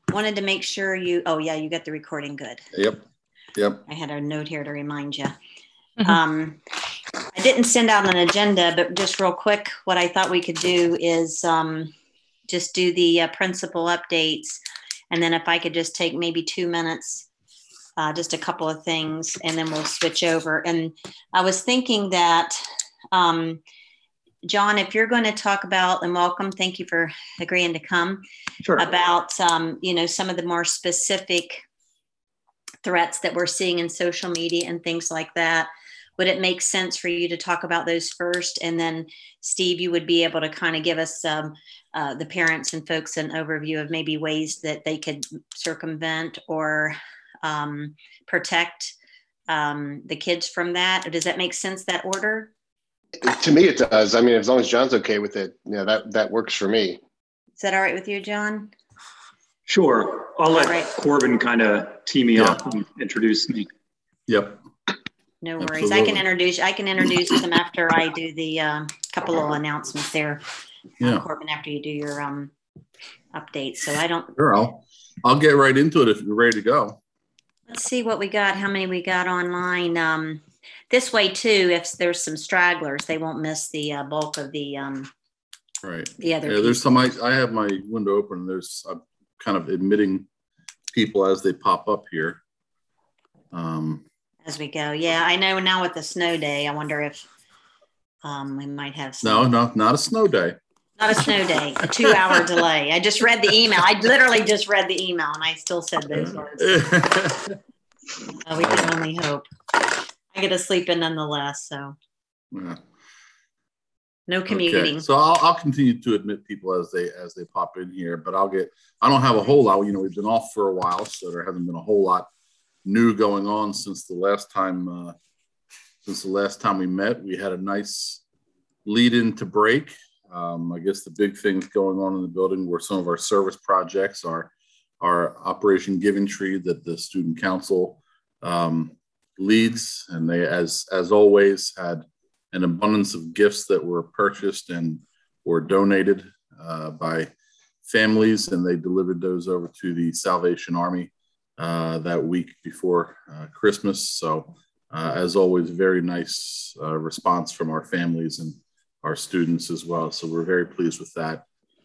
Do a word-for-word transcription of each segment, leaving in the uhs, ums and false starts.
wanted to make sure you, oh yeah, you got the recording good. Yep. Yep. I had a note here to remind you. Mm-hmm. Um, I didn't send out an agenda, but just real quick, what I thought we could do is um, just do the uh, principal updates. And then if I could just take maybe two minutes, uh, just a couple of things, and then we'll switch over. And I was thinking that, um, John, if you're going to talk about, and welcome, thank you for agreeing to come, sure. about, um, you know, some of the more specific threats that we're seeing in social media and things like that. Would it make sense for you to talk about those first? And then Steve, you would be able to kind of give us um, uh, the parents and folks an overview of maybe ways that they could circumvent or um, protect um, the kids from that. Or does that make sense, that order? To me, it does. I mean, as long as John's okay with it, you know, that, that works for me. Is that all right with you, John? Sure. I'll let right. Corbin kind of tee me yeah. up and introduce me. Yep. No worries. Absolutely. I can introduce. I can introduce them after I do the um, couple of announcements there, yeah. uh, Corbin. After you do your um, updates, so I don't. Sure, I'll I'll get right into it if you're ready to go. Let's see what we got. How many we got online? Um, this way too, if there's some stragglers, they won't miss the uh, bulk of the um, right. The other. Yeah, piece. There's some. I, I have my window open. There's I'm kind of admitting people as they pop up here. Um. As we go. Yeah, I know now with the snow day, I wonder if um, we might have some. No, no, not a snow day. Not a snow day, a two hour delay. I just read the email. I literally just read the email and I still said those words. uh, we can only hope. I get to sleep in nonetheless, so. Yeah. No commuting. Okay. So I'll, I'll continue to admit people as they as they pop in here, but I'll get, I don't have a whole lot, you know, we've been off for a while, so there hasn't been a whole lot new going on since the last time uh, since the last time we met. We had a nice lead into break. Um, I guess the big things going on in the building were some of our service projects, our our Operation Giving Tree that the student council um, leads, and they, as as always, had an abundance of gifts that were purchased and were donated uh, by families, and they delivered those over to the Salvation Army Uh, that week before uh, Christmas. So uh, as always, very nice uh, response from our families and our students as well. So we're very pleased with that.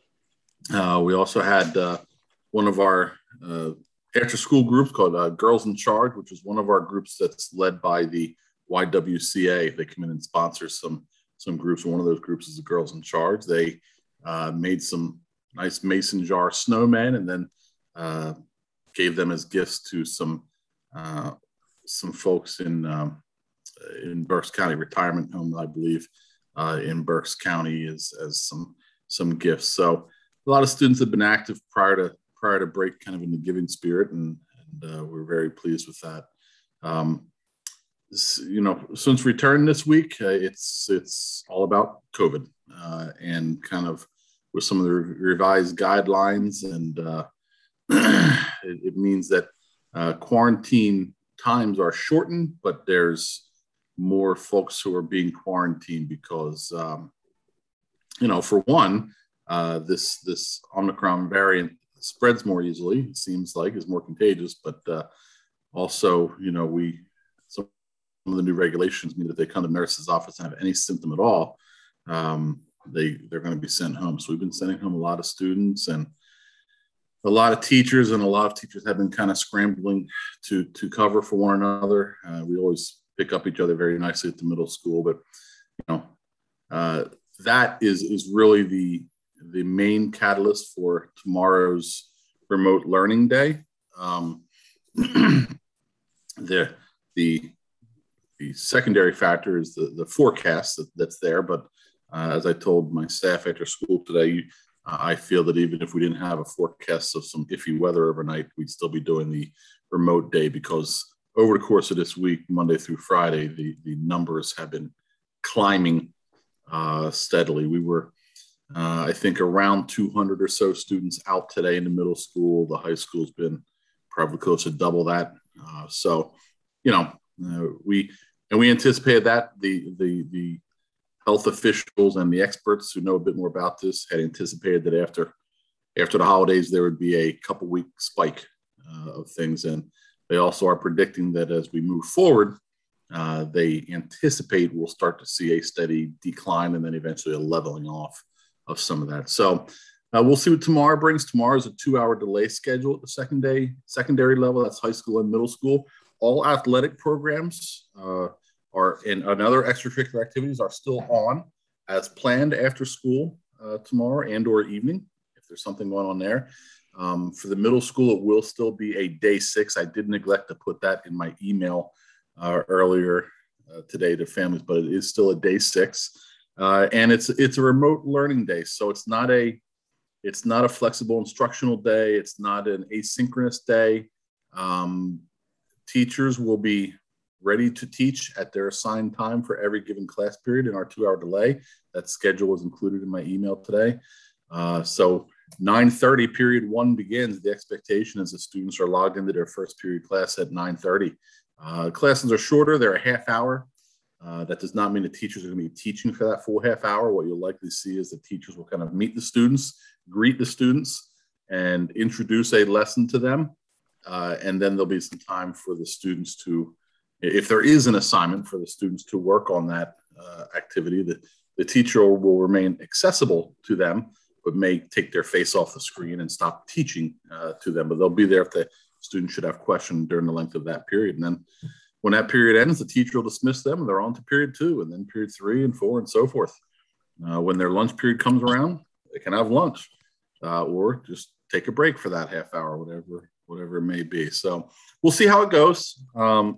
Uh, we also had uh, one of our uh, after school groups called uh, Girls in Charge, which is one of our groups that's led by the Y W C A. They come in and sponsor some, some groups. And one of those groups is the Girls in Charge. They uh, made some nice mason jar snowmen and then uh, gave them as gifts to some uh, some folks in um, in Berks County Retirement Home, I believe, uh, in Berks County as as some some gifts. So a lot of students have been active prior to prior to break, kind of in the giving spirit, and, and uh, we're very pleased with that. Um, this, you know, since return this week, uh, it's it's all about COVID uh, and kind of with some of the revised guidelines and. Uh, it, it means that uh, quarantine times are shortened, but there's more folks who are being quarantined because, um, you know, for one, uh, this this Omicron variant spreads more easily. It seems like is more contagious, but uh, also, you know, we some of the new regulations mean that they come to the nurse's office and have any symptom at all, um, they they're going to be sent home. So we've been sending home a lot of students and. A lot of teachers and a lot of teachers have been kind of scrambling to to cover for one another. Uh, we always pick up each other very nicely at the middle school, but you know uh, that is is really the the main catalyst for tomorrow's remote learning day. Um, the the the secondary factor is the the forecast that, that's there, but uh, as I told my staff after school today. You, I feel that even if we didn't have a forecast of some iffy weather overnight, we'd still be doing the remote day because over the course of this week, Monday through Friday, the, the numbers have been climbing uh, steadily. We were, uh, I think, around two hundred or so students out today in the middle school. The high school's been probably close to double that. Uh, so, you know, uh, we and we anticipated that the the the health officials and the experts who know a bit more about this had anticipated that after after the holidays, there would be a couple week spike uh, of things. And they also are predicting that as we move forward, uh, they anticipate we'll start to see a steady decline and then eventually a leveling off of some of that. So uh, we'll see what tomorrow brings. Tomorrow is a two hour delay schedule at the second day, secondary level. That's high school and middle school. All athletic programs uh, are in and other extracurricular activities are still on as planned after school uh, tomorrow and or evening, if there's something going on there. Um, for the middle school, it will still be a day six. I did neglect to put that in my email uh, earlier uh, today to families, but it is still a day six. Uh, and it's it's a remote learning day. So it's not a it's not a flexible instructional day. It's not an asynchronous day. Um, teachers will be ready to teach at their assigned time for every given class period in our two hour delay. That schedule was included in my email today. Uh, so nine thirty period one begins. The expectation is the students are logged into their first period class at nine thirty. Uh, classes are shorter. They're a half hour. Uh, that does not mean the teachers are going to be teaching for that full half hour. What you'll likely see is the teachers will kind of meet the students, greet the students, and introduce a lesson to them. Uh, and then there'll be some time for the students to, if there is an assignment for the students to work on that uh, activity, the, the teacher will remain accessible to them, but may take their face off the screen and stop teaching uh, to them. But they'll be there if the student should have questions during the length of that period. And then when that period ends, the teacher will dismiss them and they're on to period two and then period three and four and so forth. Uh, when their lunch period comes around, they can have lunch uh, or just take a break for that half hour, whatever whatever it may be. So we'll see how it goes. Um,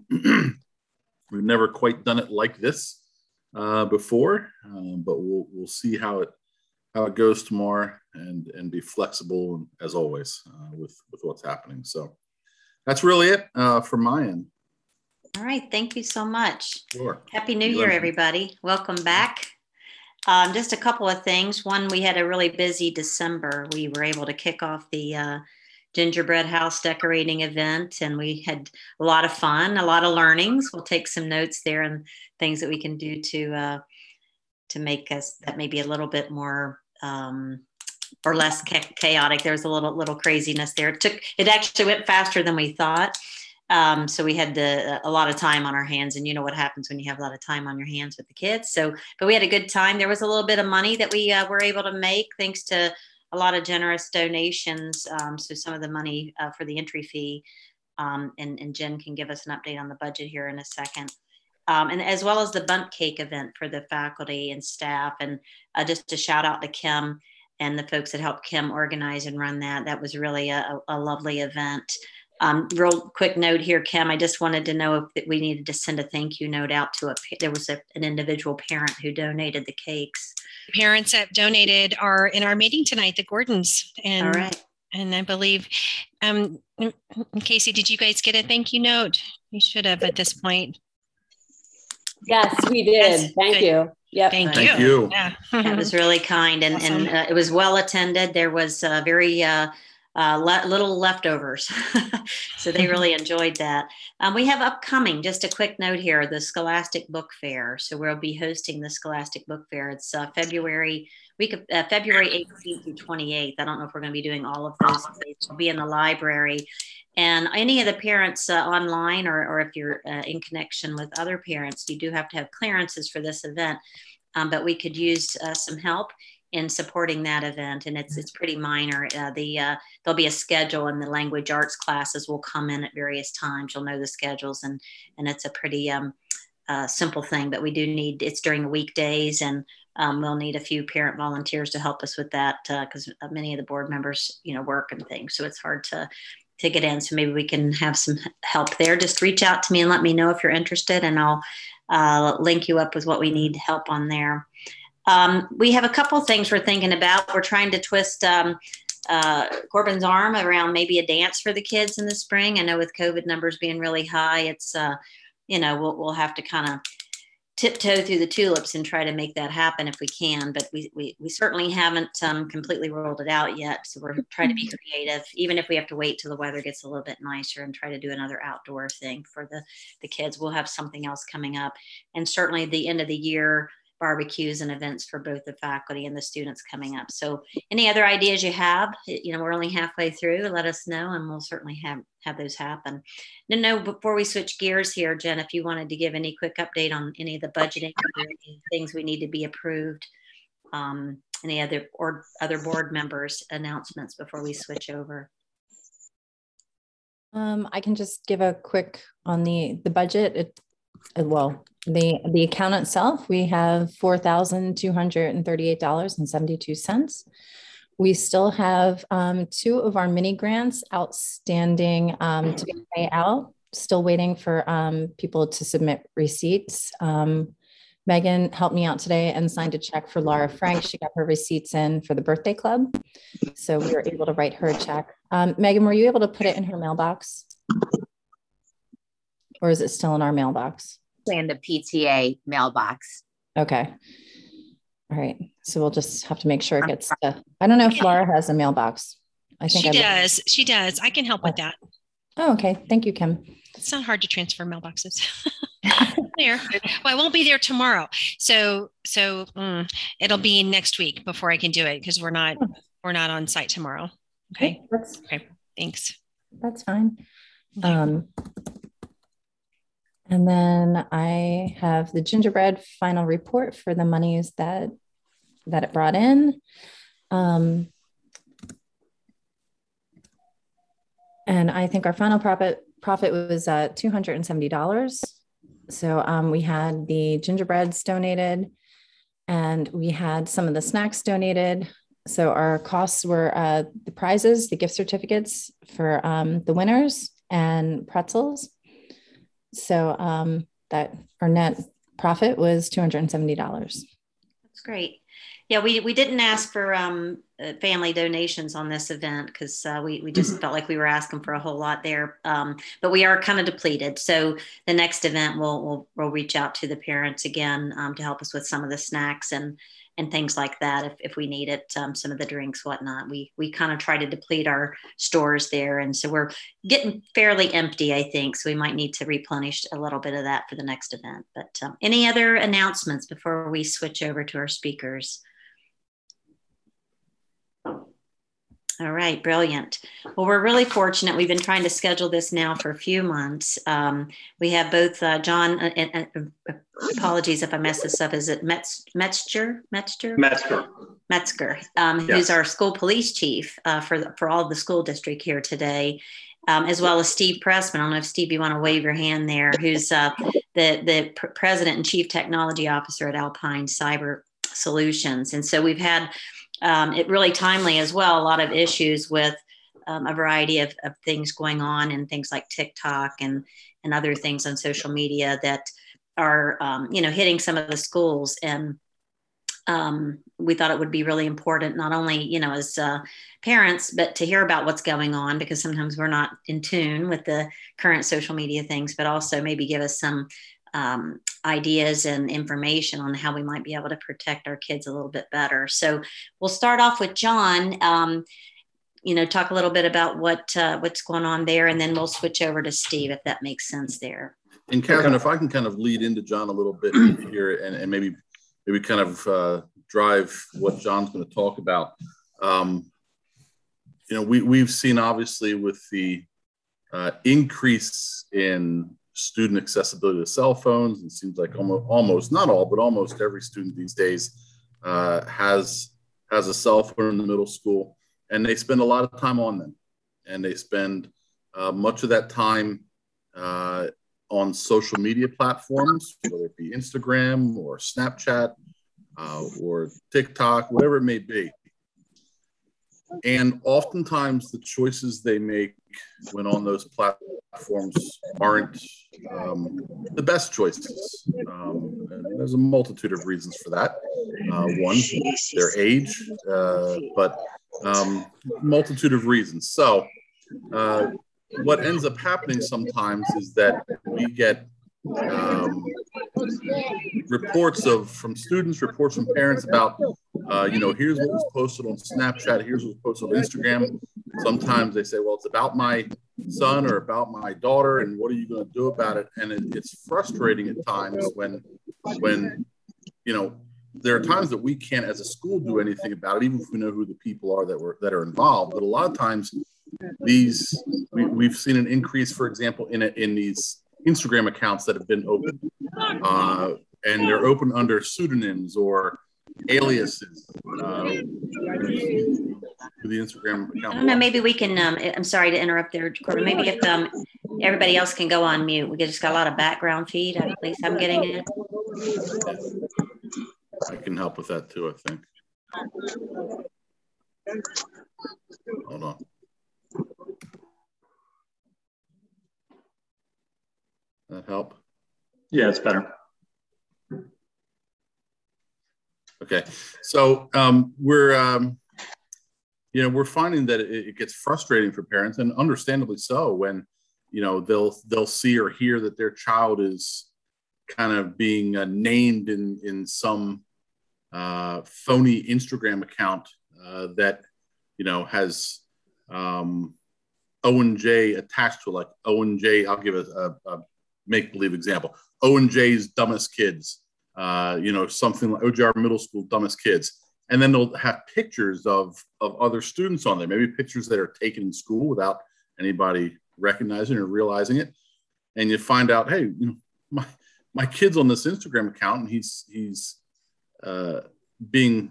we've never quite done it like this uh, before, um, but we'll we'll see how it how it goes tomorrow and and be flexible as always uh, with with what's happening. So that's really it uh, from my end. All right, thank you so much. Sure. Happy New Year, everybody. Welcome back. Um, just a couple of things. One, we had a really busy December. We were able to kick off the uh, gingerbread house decorating event, and we had a lot of fun, a lot of learnings. We'll take some notes there and things that we can do to uh, to make us that maybe a little bit more um, or less cha- chaotic. There was a little little craziness there. It took it actually went faster than we thought. Um, so we had the, a lot of time on our hands, and you know what happens when you have a lot of time on your hands with the kids. So, but we had a good time. There was a little bit of money that we uh, were able to make thanks to a lot of generous donations. Um, so some of the money uh, for the entry fee, um, and, and Jen can give us an update on the budget here in a second. Um, and as well as the bundt cake event for the faculty and staff. And uh, just a shout out to Kim and the folks that helped Kim organize and run that. That was really a, a lovely event. Um, real quick note here, Kim, I just wanted to know if we needed to send a thank you note out to a, there was a, an individual parent who donated the cakes. Parents that donated are in our meeting tonight, the Gordons. And, all right. And I believe, um, Casey, did you guys get a thank you note? You should have at this point. Yes, we did. Yes, thank good. you. Yep. Thank, Thank you. you. Yeah. That was really kind. And, Awesome. and uh, it was well attended. There was uh, very uh, uh, le- little leftovers. So they really enjoyed that. Um, we have upcoming, just a quick note here, the Scholastic Book Fair. So we'll be hosting the Scholastic Book Fair. It's uh, February, week of uh, February eighteenth through twenty-eighth. I don't know if we're going to be doing all of those. We'll be in the library. And any of the parents uh, online, or, or if you're uh, in connection with other parents, you do have to have clearances for this event. Um, but we could use uh, some help in supporting that event, and it's it's pretty minor. Uh, the uh, there'll be a schedule, and the language arts classes will come in at various times. You'll know the schedules, and and it's a pretty um, uh, simple thing. But we do need it's during the weekdays, and um, we'll need a few parent volunteers to help us with that because uh, many of the board members, you know, work and things, so it's hard to to get in. So maybe we can have some help there. Just reach out to me and let me know if you're interested, and I'll uh, link you up with what we need help on there. Um, we have a couple things we're thinking about. We're trying to twist um, uh, Corbin's arm around maybe a dance for the kids in the spring. I know with COVID numbers being really high, it's, uh, you know, we'll, we'll have to kind of tiptoe through the tulips and try to make that happen if we can. But we we, we certainly haven't um, completely rolled it out yet. So we're trying to be creative, even if we have to wait till the weather gets a little bit nicer and try to do another outdoor thing for the, the kids. We'll have something else coming up. And certainly the end of the year, barbecues and events for both the faculty and the students coming up. So any other ideas you have, you know, we're only halfway through, let us know and we'll certainly have, have those happen. No, no, before we switch gears here, Jen, if you wanted to give any quick update on any of the budgeting or any things we need to be approved, um, any other or other board members announcements before we switch over. Um, I can just give a quick on the, the budget. It, well, the, the account itself, we have four thousand two hundred thirty-eight dollars and seventy-two cents. We still have um, two of our mini grants outstanding um, to be paid out, still waiting for um, people to submit receipts. Um, Megan helped me out today and signed a check for Laura Frank. She got her receipts in for the birthday club. So we were able to write her a check. Um, Megan, were you able to put it in her mailbox? Or is it still in our mailbox? In the P T A mailbox. Okay. All right. So we'll just have to make sure it gets to, I don't know if Laura has a mailbox. I think she I does. She does. I can help with that. Oh, okay. Thank you, Kim. It's not hard to transfer mailboxes. There. Well, I won't be there tomorrow. So, so mm, it'll be next week before I can do it because we're not, we're not on site tomorrow. Okay. That's, okay. Thanks. That's fine. Um, and then I have the gingerbread final report for the monies that, that it brought in. Um, and I think our final profit profit was uh, two hundred seventy dollars. So um, we had the gingerbreads donated and we had some of the snacks donated. So our costs were uh, the prizes, the gift certificates for um, the winners and pretzels. So um, that our net profit was two hundred seventy dollars. That's great. Yeah, we, we didn't ask for um, uh, family donations on this event because uh, we, we just felt like we were asking for a whole lot there. Um, but we are kind of depleted. So the next event, we'll, we'll, we'll reach out to the parents again um, to help us with some of the snacks and and things like that if, if we need it, um, some of the drinks, whatnot. We we kind of try to deplete our stores there. And so we're getting fairly empty, I think. So we might need to replenish a little bit of that for the next event. But um, any other announcements before we switch over to our speakers? All right, brilliant. Well, we're really fortunate. We've been trying to schedule this now for a few months. Um, we have both uh, John, uh, uh, uh, apologies if I mess this up, is it Metz, Metzger? Metzger? Metzger. Metzger, um, Yes. who's our school police chief uh, for, for all of the school district here today, um, as well as Steve Pressman. I don't know if Steve, you want to wave your hand there, who's uh, the, the pr- president and chief technology officer at Alpine Cyber Solutions. And so we've had Um, it really timely as well, a lot of issues with um, a variety of, of things going on and things like TikTok and, and other things on social media that are, um, you know, hitting some of the schools. And um, we thought it would be really important, not only, you know, as uh, parents, but to hear about what's going on, because sometimes we're not in tune with the current social media things, but also maybe give us some Um, ideas and information on how we might be able to protect our kids a little bit better. So we'll start off with John, um, you know, talk a little bit about what uh, what's going on there, and then we'll switch over to Steve, if that makes sense there. And Catherine, if I can kind of lead into John a little bit here and, and maybe maybe kind of uh, drive what John's going to talk about. Um, you know, we, we've seen obviously with the uh, increase in student accessibility to cell phones, it seems like almost, almost not all, but almost every student these days uh, has has a cell phone in the middle school, and they spend a lot of time on them, and they spend uh, much of that time uh, on social media platforms, whether it be Instagram or Snapchat uh, or TikTok, whatever it may be. And oftentimes the choices they make when on those platforms aren't um, the best choices. Um, and there's a multitude of reasons for that. Uh, one, their age, uh, but um, multitude of reasons. So uh, what ends up happening sometimes is that we get um, reports of from students, reports from parents about, uh, you know, here's what was posted on Snapchat, here's what was posted on Instagram. Sometimes they say, well, it's about my son or about my daughter, and what are you going to do about it? And it, it's frustrating at times when, when, you know, there are times that we can't, as a school, do anything about it, even if we know who the people are that were that are involved. But a lot of times, these we, we've seen an increase, for example, in a, in these Instagram accounts that have been opened, uh, and they're open under pseudonyms or aliases. Uh, the Instagram account. I don't know. Maybe we can. Um, I'm sorry to interrupt there, Corbin. Maybe if um, everybody else can go on mute. We just got a lot of background feed. At least I'm getting it. I can help with that too, I think. Hold on. That help? Yeah, it's better. Okay, so um, we're um, you know we're finding that it, it gets frustrating for parents, and understandably so, when you know they'll they'll see or hear that their child is kind of being uh, named in in some uh, phony Instagram account uh, that you know has um, O and J attached to it, like O and J. I'll give a, a, a make-believe example. O and J's dumbest kids. Uh, you know, something like O J R Middle School dumbest kids. And then they'll have pictures of, of other students on there, maybe pictures that are taken in school without anybody recognizing or realizing it. And you find out, hey, you know, my, my kid's on this Instagram account and he's, he's uh, being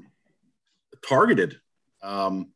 targeted. Um,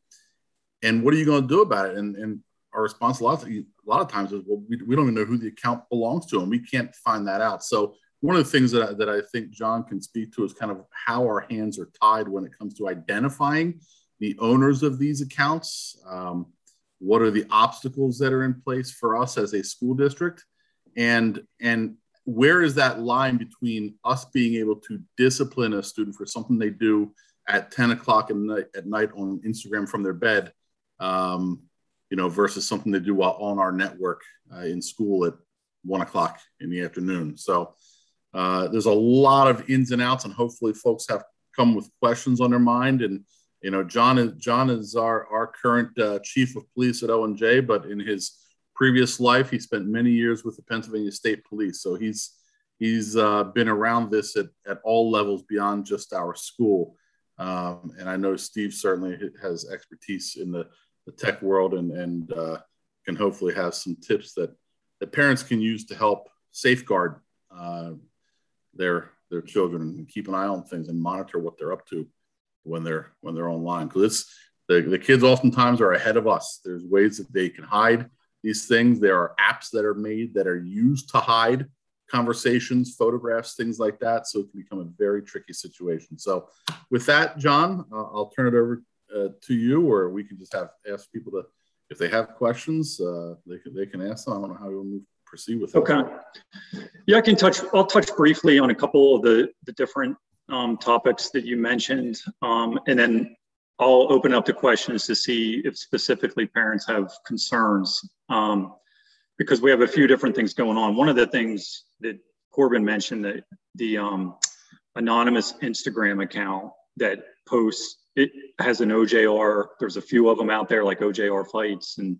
and what are you going to do about it? And, and our response a lot, of, a lot of times is, well, we, we don't even know who the account belongs to, and we can't find that out. So one of the things that I, that I think John can speak to is kind of how our hands are tied when it comes to identifying the owners of these accounts. Um, what are the obstacles that are in place for us as a school district? And, and where is that line between us being able to discipline a student for something they do at ten o'clock at night, at night on Instagram from their bed, um, you know, versus something they do while on our network uh, in school at one o'clock in the afternoon. So Uh, there's a lot of ins and outs, and hopefully folks have come with questions on their mind. And, you know, John is, John is our, our current uh, chief of police at O and J, but in his previous life, he spent many years with the Pennsylvania State Police. So he's, he's uh, been around this at, at all levels beyond just our school. Um, and I know Steve certainly has expertise in the, the tech world and, and uh, can hopefully have some tips that, that parents can use to help safeguard uh, their their children and keep an eye on things and monitor what they're up to when they're when they're online, because it's the, the kids oftentimes are ahead of us. There's ways that they can hide these things. There are apps that are made that are used to hide conversations, photographs, things like that, so it can become a very tricky situation. So with that, John, uh, I'll turn it over uh, to you, or we can just have ask people to, if they have questions, uh, they can they can ask them. I don't know how we'll move proceed with it. Okay. Yeah, I can touch, I'll touch briefly on a couple of the, the different um, topics that you mentioned. Um, and then I'll open up the questions to see if specifically parents have concerns, um, because we have a few different things going on. One of the things that Corbin mentioned, that the um, anonymous Instagram account that posts, it has an O J R, there's a few of them out there like O J R Fights, and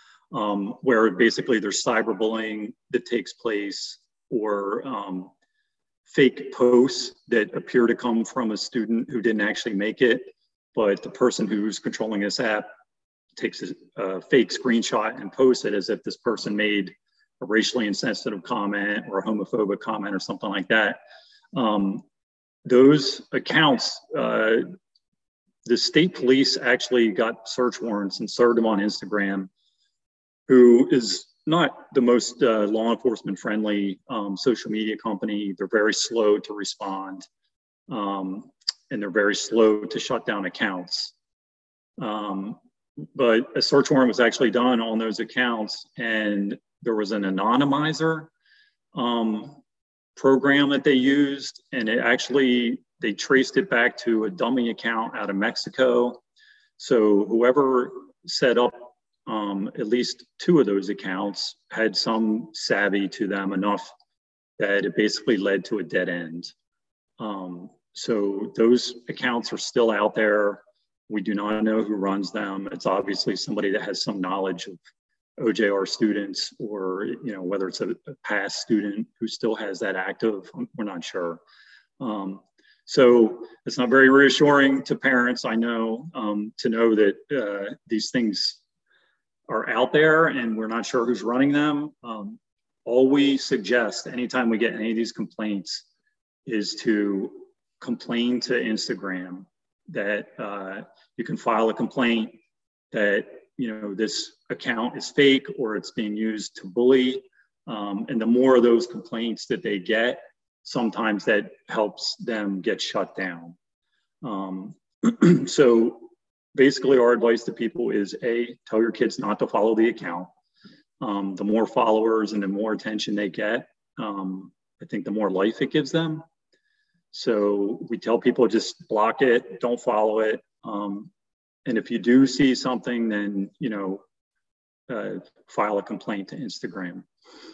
Um, where basically there's cyberbullying that takes place, or um, fake posts that appear to come from a student who didn't actually make it, but the person who's controlling this app takes a, a fake screenshot and posts it as if this person made a racially insensitive comment or a homophobic comment or something like that. Um, those accounts, uh, the state police actually got search warrants and served them on Instagram, who is not the most uh, law enforcement friendly um, social media company. They're very slow to respond, um, and they're very slow to shut down accounts. Um, but a search warrant was actually done on those accounts, and there was an anonymizer um, program that they used, and it actually, they traced it back to a dummy account out of Mexico. So whoever set up Um, at least two of those accounts had some savvy to them enough that it basically led to a dead end. Um, so those accounts are still out there. We do not know who runs them. It's obviously somebody that has some knowledge of O J R students, or, you know, whether it's a, a past student who still has that active, we're not sure. Um, So it's not very reassuring to parents, I know, um, to know that uh, these things are out there and we're not sure who's running them. Um, all we suggest anytime we get any of these complaints is to complain to Instagram, that uh, you can file a complaint that, you know, this account is fake or it's being used to bully. Um, and the more of those complaints that they get, sometimes that helps them get shut down. Um, so basically our advice to people is A, tell your kids not to follow the account. Um, the more followers and the more attention they get, um, I think the more life it gives them. So we tell people just block it, don't follow it. Um, and if you do see something, then, you know, uh, file a complaint to Instagram.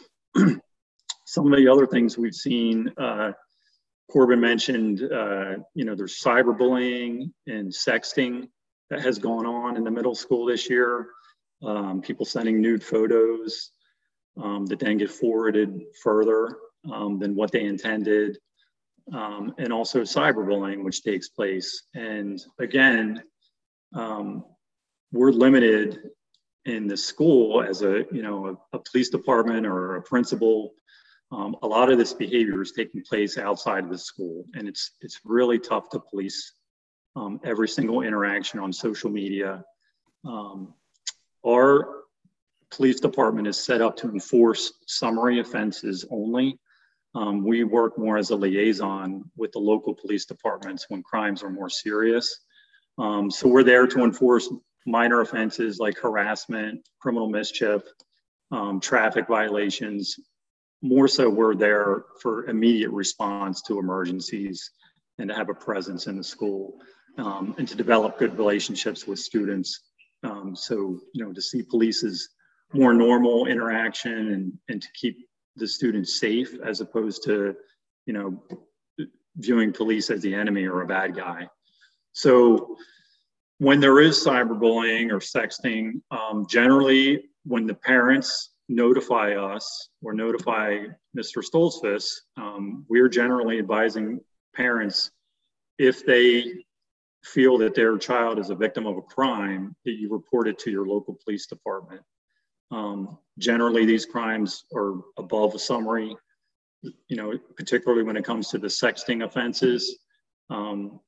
Some of the other things we've seen, uh, Corbin mentioned, uh, you know, there's cyberbullying and sexting that has gone on in the middle school this year. Um, people sending nude photos um, that then get forwarded further um, than what they intended. Um, and also cyberbullying, which takes place. And again, um, we're limited in the school as a, you know, a, a police department or a principal. Um, a lot of this behavior is taking place outside of the school, and it's it's really tough to police um, every single interaction on social media. Um, our police department is set up to enforce summary offenses only. Um, we work more as a liaison with the local police departments when crimes are more serious. Um, so we're there to enforce minor offenses like harassment, criminal mischief, um, traffic violations. More so we're there for immediate response to emergencies and to have a presence in the school um, and to develop good relationships with students. Um, so, you know, to see police as more normal interaction and, and to keep the students safe as opposed to, you know, viewing police as the enemy or a bad guy. So when there is cyberbullying or sexting, um, generally when the parents notify us or notify Mister Stoltzfus, um, we're generally advising parents, if they feel that their child is a victim of a crime, that you report it to your local police department. Um, generally, these crimes are above a summary, you know, particularly when it comes to the sexting offenses. Um,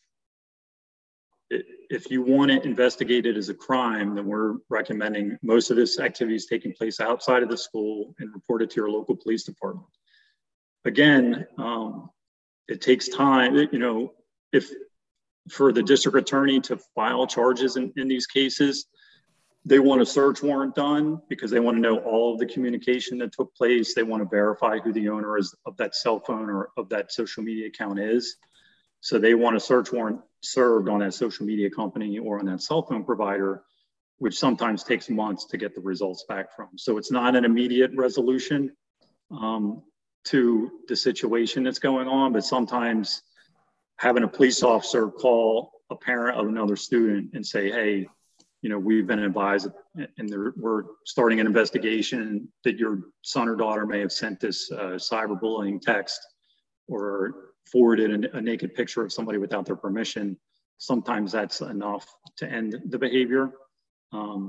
it, if you want it investigated as a crime, then we're recommending most of this activity is taking place outside of the school and report it to your local police department. Again, um, it takes time, you know, if for the district attorney to file charges in, in these cases, they want a search warrant done because they want to know all of the communication that took place. They want to verify who the owner is of that cell phone or of that social media account is. So they want a search warrant served on that social media company or on that cell phone provider, which sometimes takes months to get the results back from. So it's not an immediate resolution um, to the situation that's going on, but sometimes having a police officer call a parent of another student and say, hey, you know, we've been advised and there, we're starting an investigation that your son or daughter may have sent this uh, cyberbullying text or forwarded a, a naked picture of somebody without their permission. Sometimes that's enough to end the behavior. Um,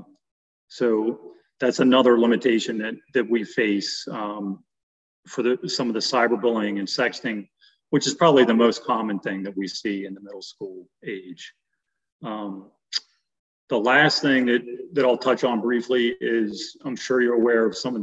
so that's another limitation that, that we face um, for the, some of the cyberbullying and sexting, which is probably the most common thing that we see in the middle school age. Um, The last thing that, that I'll touch on briefly is, I'm sure you're aware of some of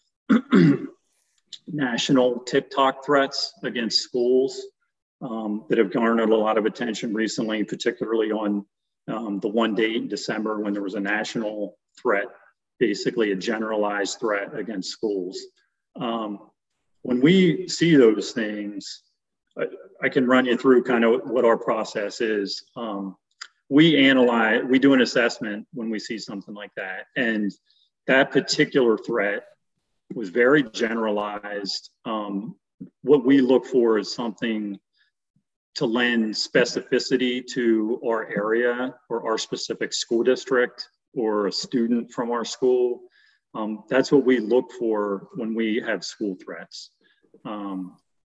the national TikTok threats against schools um, that have garnered a lot of attention recently, particularly on um, the one date in December when there was a national threat, basically a generalized threat against schools. Um, when we see those things, I, I can run you through kind of what our process is. Um, We analyze, we do an assessment when we see something like that. And that particular threat was very generalized. Um, what we look for is something to lend specificity to our area or our specific school district or a student from our school. Um, that's what we look for when we have school threats. Um,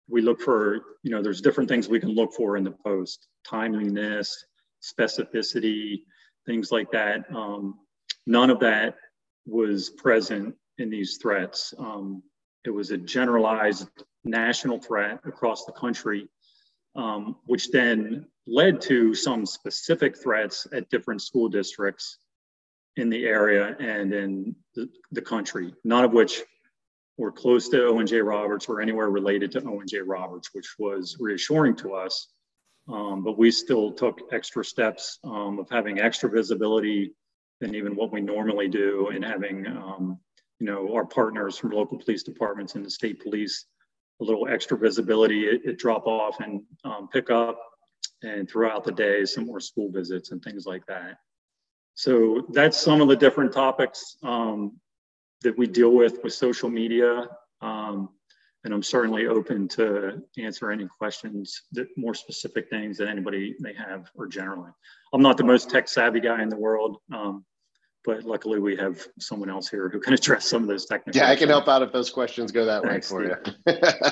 we look for, you know, there's different things we can look for in the post: timeliness, specificity, things like that. Um, none of that was present in these threats. Um, it was a generalized national threat across the country, um, which then led to some specific threats at different school districts in the area and in the, the country, none of which were close to Owen J. Roberts or anywhere related to Owen J. Roberts, which was reassuring to us. Um, but we still took extra steps um, of having extra visibility than even what we normally do, and having um, you know, our partners from local police departments and the state police a little extra visibility at, at drop off and um, pick up, and throughout the day some more school visits and things like that. So that's some of the different topics um, that we deal with with social media. Um, and I'm certainly open to answer any questions, that more specific things that anybody may have, or generally. I'm not the most tech savvy guy in the world, um, but luckily we have someone else here who can address some of those technical Yeah, I questions. can help out if those questions go that Thanks, way for Steve. you.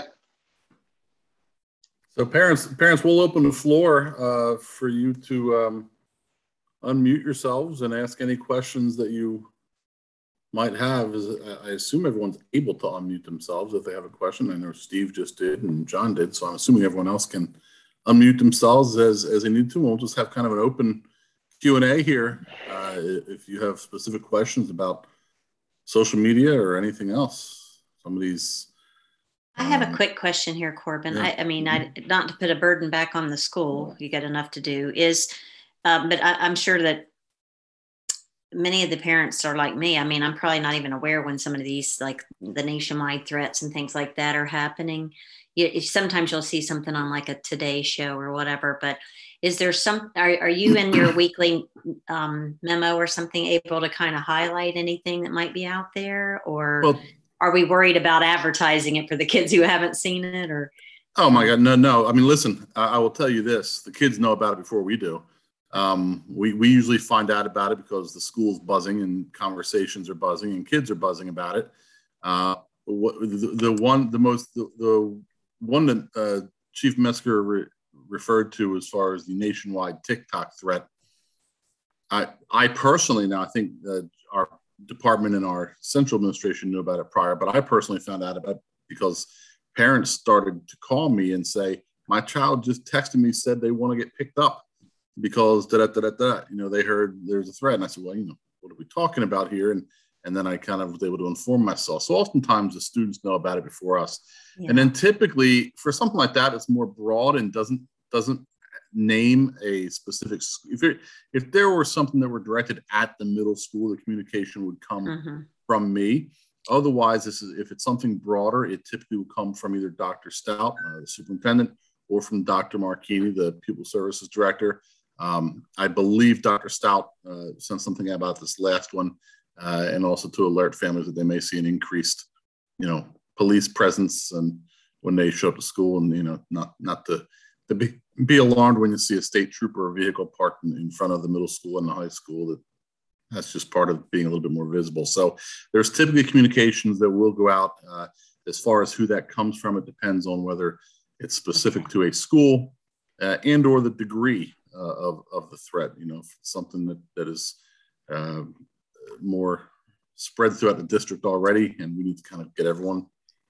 So parents, parents, we'll open the floor uh, for you to um, unmute yourselves and ask any questions that you might have. Is I assume everyone's able to unmute themselves if they have a question. I know Steve just did and John did, so I'm assuming everyone else can unmute themselves as, as they need to. And we'll just have kind of an open Q and A here uh, if you have specific questions about social media or anything else. Somebody's I have a quick question here, Corbin. Yeah. I, I mean, I, not to put a burden back on the school, you got enough to do, is, um, but I, I'm sure that many of the parents are like me. I mean, I'm probably not even aware when some of these, like the nationwide threats and things like that, are happening. You, if sometimes you'll see something on like a Today Show or whatever, but is there some, are, are you in your weekly um, memo or something able to kind of highlight anything that might be out there? Or well, are we worried about advertising it for the kids who haven't seen it? Or oh my God, no, no. I mean, listen, I, I will tell you this: the kids know about it before we do. Um, we we usually find out about it because the school's buzzing and conversations are buzzing and kids are buzzing about it. Uh, what, the, the one, the most, the, the one that uh, Chief Metzger re- referred to as far as the nationwide TikTok threat. I I personally, now I think uh, our department and our central administration knew about it prior, but I personally found out about it because parents started to call me and say, my child just texted me, said they want to get picked up because da da da da da. You know, they heard there's a threat. And I said, well, you know, what are we talking about here? And and then I kind of was able to inform myself. So oftentimes the students know about it before us. Yeah. And then typically for something like that, it's more broad and doesn't doesn't name a specific. If it, if there were something that were directed at the middle school, the communication would come mm-hmm. from me. Otherwise, this is if it's something broader, it typically would come from either Doctor Stout, uh, the superintendent, or from Doctor Marchini, the pupil services director. Um, I believe Doctor Stout uh, sent something out about this last one, uh, and also to alert families that they may see an increased, you know, police presence and when they show up to school, and you know, not not to to be be alarmed when you see a state trooper or vehicle parked in, in front of the middle school and the high school. That that's just part of being a little bit more visible. So there's typically communications that will go out. Uh, as far as who that comes from, it depends on whether it's specific to a school uh, and or the degree uh, of, of the threat. You know, if it's something that, that is uh, more spread throughout the district already, and we need to kind of get everyone.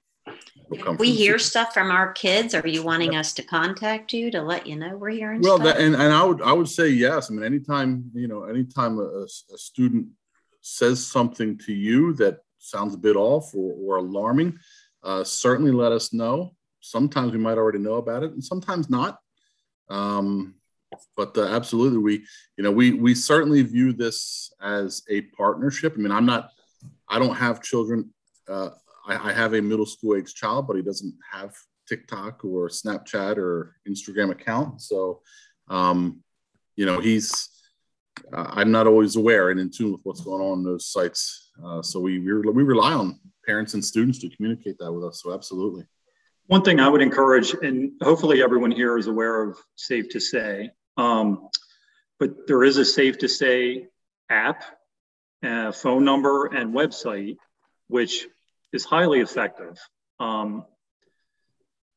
We hear stuff from our kids. Are you wanting us to contact you to let you know we're hearing well, stuff? Well, and, and I would I would say yes. I mean, anytime, you know, anytime a, a student says something to you that sounds a bit off or, or alarming, uh, certainly let us know. Sometimes we might already know about it and sometimes not. Um, but uh, absolutely, we, you know, we we certainly view this as a partnership. I mean, I'm not, I don't have children. Uh, I, I have a middle school age child, but he doesn't have TikTok or Snapchat or Instagram account. So, um, you know, he's, uh, I'm not always aware and in tune with what's going on in those sites. Uh, so we, we we rely on parents and students to communicate that with us. So absolutely. One thing I would encourage, and hopefully everyone here is aware of Safe to Say, um, but there is a Safe to Say app, uh, phone number, and website, which is highly effective. Um,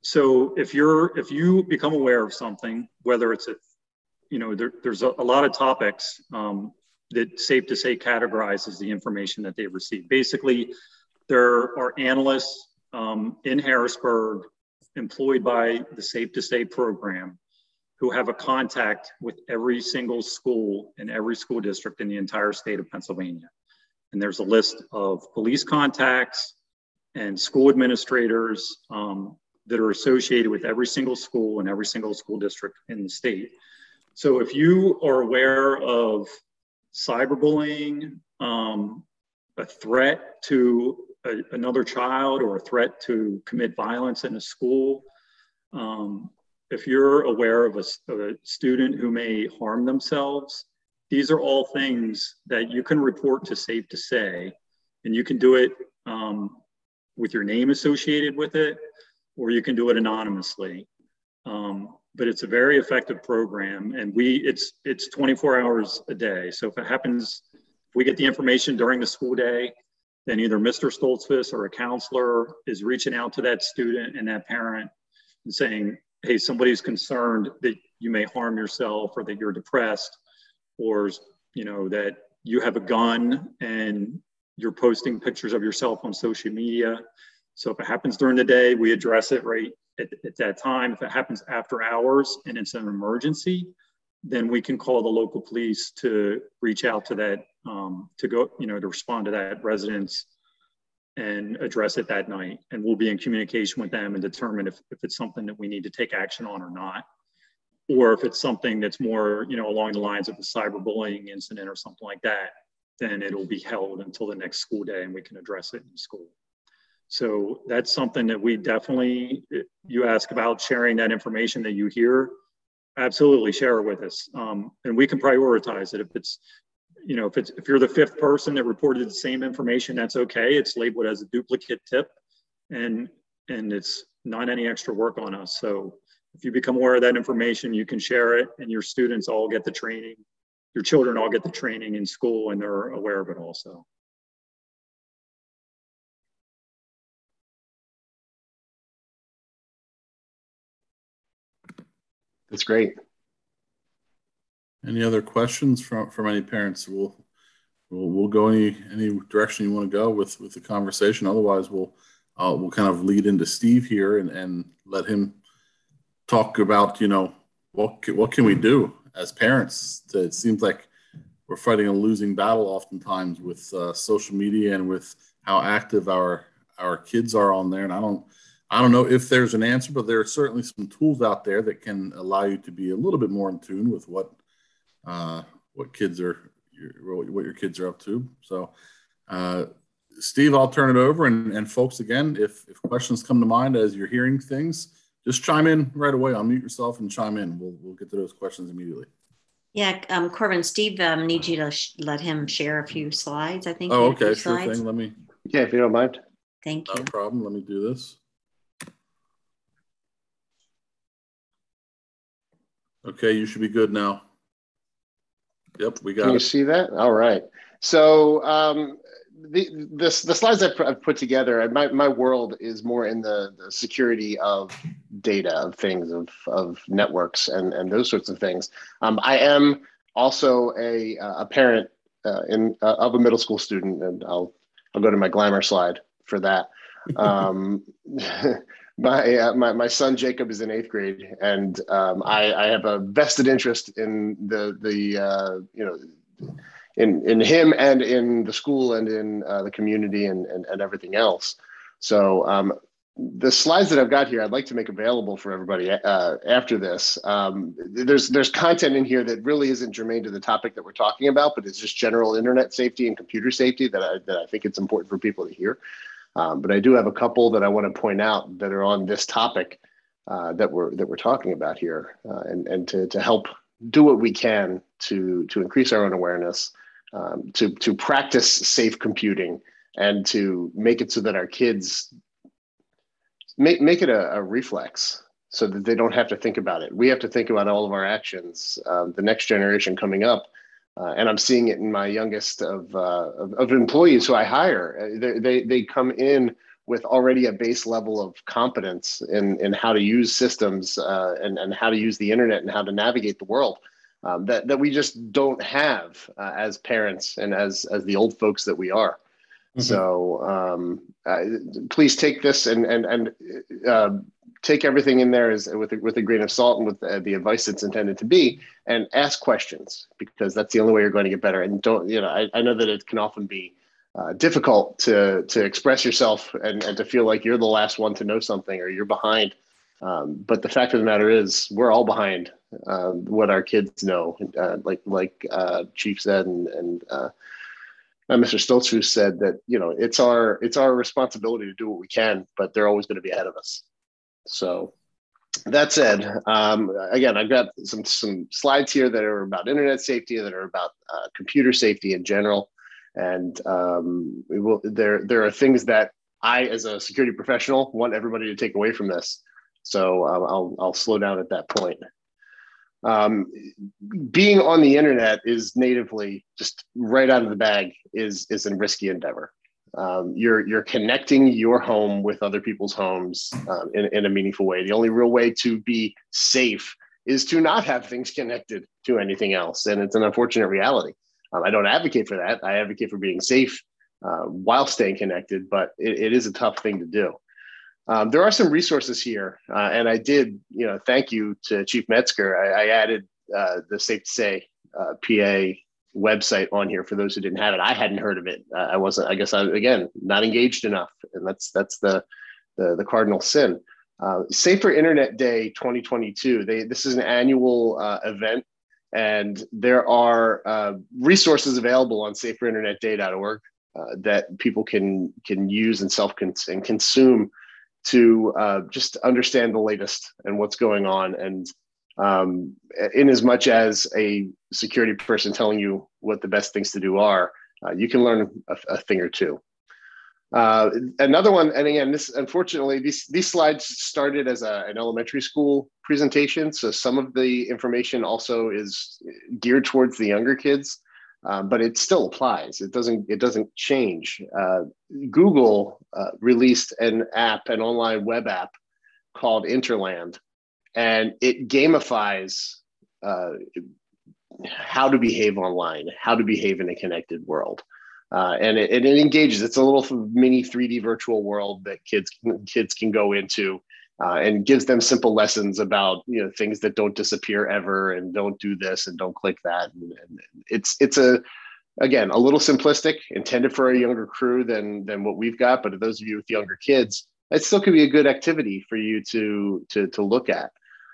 so if you're, if you become aware of something, whether it's a, you know, there, there's a, a lot of topics um, that Safe to Say categorizes the information that they receive. Basically, there are analysts um, in Harrisburg employed by the Safe to Say program who have a contact with every single school in every school district in the entire state of Pennsylvania. And there's a list of police contacts and school administrators um, that are associated with every single school and every single school district in the state. So if you are aware of cyberbullying, um, a threat to a, another child, or a threat to commit violence in a school, um, if you're aware of a, of a student who may harm themselves, these are all things that you can report to Safe to Say, and you can do it um, with your name associated with it, or you can do it anonymously. Um, but it's a very effective program, and we it's it's twenty-four hours a day. So if it happens, if we get the information during the school day, then either Mister Stoltzfus or a counselor is reaching out to that student and that parent and saying, hey, somebody's concerned that you may harm yourself, or that you're depressed, or, you know, that you have a gun and you're posting pictures of yourself on social media. So if it happens during the day, we address it right at, at that time. If it happens after hours and it's an emergency, then we can call the local police to reach out to that, um, to go, you know, to respond to that residence and address it that night. And we'll be in communication with them and determine if, if it's something that we need to take action on or not. Or if it's something that's more, you know, along the lines of a cyberbullying incident or something like that, then it'll be held until the next school day and we can address it in school. So that's something that we definitely, you ask about sharing that information that you hear, absolutely share it with us. Um, and we can prioritize it. If it's, you know, if it's, if you're the fifth person that reported the same information, that's okay. It's labeled as a duplicate tip, and, and it's not any extra work on us. So if you become aware of that information, you can share it, and your students all get the training. Your children all get the training in school, and they're aware of it also. That's great. Any other questions from, from any parents? We'll, we'll, we'll go any, any direction you want to go with, with the conversation. Otherwise, we'll, uh, we'll kind of lead into Steve here and, and let him talk about, you know, what, what can we do as parents? To, it seems like we're fighting a losing battle oftentimes with uh, social media and with how active our, our kids are on there. And I don't, I don't know if there's an answer, but there are certainly some tools out there that can allow you to be a little bit more in tune with what uh, what kids are, what your kids are up to. So, uh, Steve, I'll turn it over, and, and folks, again, if, if questions come to mind as you're hearing things, just chime in right away. Unmute yourself and chime in. We'll we'll get to those questions immediately. Yeah, um, Corbin, Steve um, needs you to sh- let him share a few slides. I think. Oh, okay, sure slides. thing. Let me. Yeah, if you don't mind. Thank you. No problem. Let me do this. Okay, you should be good now. Yep, we got Can it. you see that? All right. So um, the, the, the slides I've, I've put together, my, my world is more in the, the security of data, of things, of, of networks and, and those sorts of things. Um, I am also a, a parent uh, in, uh, of a middle school student, and I'll, I'll go to my glamour slide for that. Um, my, uh, my my son Jacob is in eighth grade, and um, I, I have a vested interest in the the uh, you know in in him and in the school and in uh, the community and, and and everything else. So um, the slides that I've got here, I'd like to make available for everybody uh, after this. Um, there's there's content in here that really isn't germane to the topic that we're talking about, but it's just general internet safety and computer safety that I that I think it's important for people to hear. Um, but I do have a couple that I want to point out that are on this topic uh, that we're that we're talking about here, uh, and and to to help do what we can to to increase our own awareness, um, to to practice safe computing, and to make it so that our kids make make it a, a reflex, so that they don't have to think about it. We have to think about all of our actions. Um, the next generation coming up. Uh, and I'm seeing it in my youngest of, uh, of of employees who I hire. They, they they come in with already a base level of competence in, in how to use systems uh, and, and how to use the internet and how to navigate the world um, that, that we just don't have uh, as parents and as, as the old folks that we are. Mm-hmm. So um, uh, please take this and, and, and uh, take everything in there as, with, a, with a grain of salt and with the, the advice it's intended to be, and ask questions, because that's the only way you're going to get better. And don't, you know, I, I know that it can often be Uh, difficult to to express yourself and, and to feel like you're the last one to know something or you're behind. Um, but the fact of the matter is, we're all behind uh, what our kids know. Uh, like like uh, Chief said, and and uh, Mister Stoltzfus said that, you know, it's our it's our responsibility to do what we can, but they're always going to be ahead of us. So that said, um, again, I've got some some slides here that are about internet safety, that are about uh, computer safety in general. And um, we will, there, there are things that I, as a security professional, want everybody to take away from this. So um, I'll, I'll slow down at that point. Um, being on the internet is natively, just right out of the bag, is, is a risky endeavor. Um, you're, you're connecting your home with other people's homes um, in, in a meaningful way. The only real way to be safe is to not have things connected to anything else. And it's an unfortunate reality. Um, I don't advocate for that. I advocate for being safe uh, while staying connected, but it, it is a tough thing to do. Um, there are some resources here, uh, and I did, you know, thank you to Chief Metzger. I, I added uh, the Safe to Say uh, P A website on here for those who didn't have it. I hadn't heard of it. Uh, I wasn't, I guess I, again, not engaged enough, and that's that's the the, the cardinal sin. Uh, Safer Internet Day twenty twenty-two. They this is an annual uh, event. And there are uh, resources available on safer internet day dot org uh, that people can can use and self and consume to uh, just understand the latest and what's going on. And um, in as much as a security person telling you what the best things to do are, uh, you can learn a, a thing or two. Uh, another one, and again, this unfortunately, these these slides started as a, an elementary school presentation, so some of the information also is geared towards the younger kids, uh, but it still applies. It doesn't it doesn't change. Uh, Google uh, released an app, an online web app called Interland, and it gamifies uh, how to behave online, how to behave in a connected world. Uh, and it, it engages. It's a little mini three D virtual world that kids kids can go into, uh, and gives them simple lessons about, you know, things that don't disappear ever, and don't do this and don't click that. And, and it's it's a again a little simplistic, intended for a younger crew than than what we've got. But those of you with younger kids, it still could be a good activity for you to to to look at.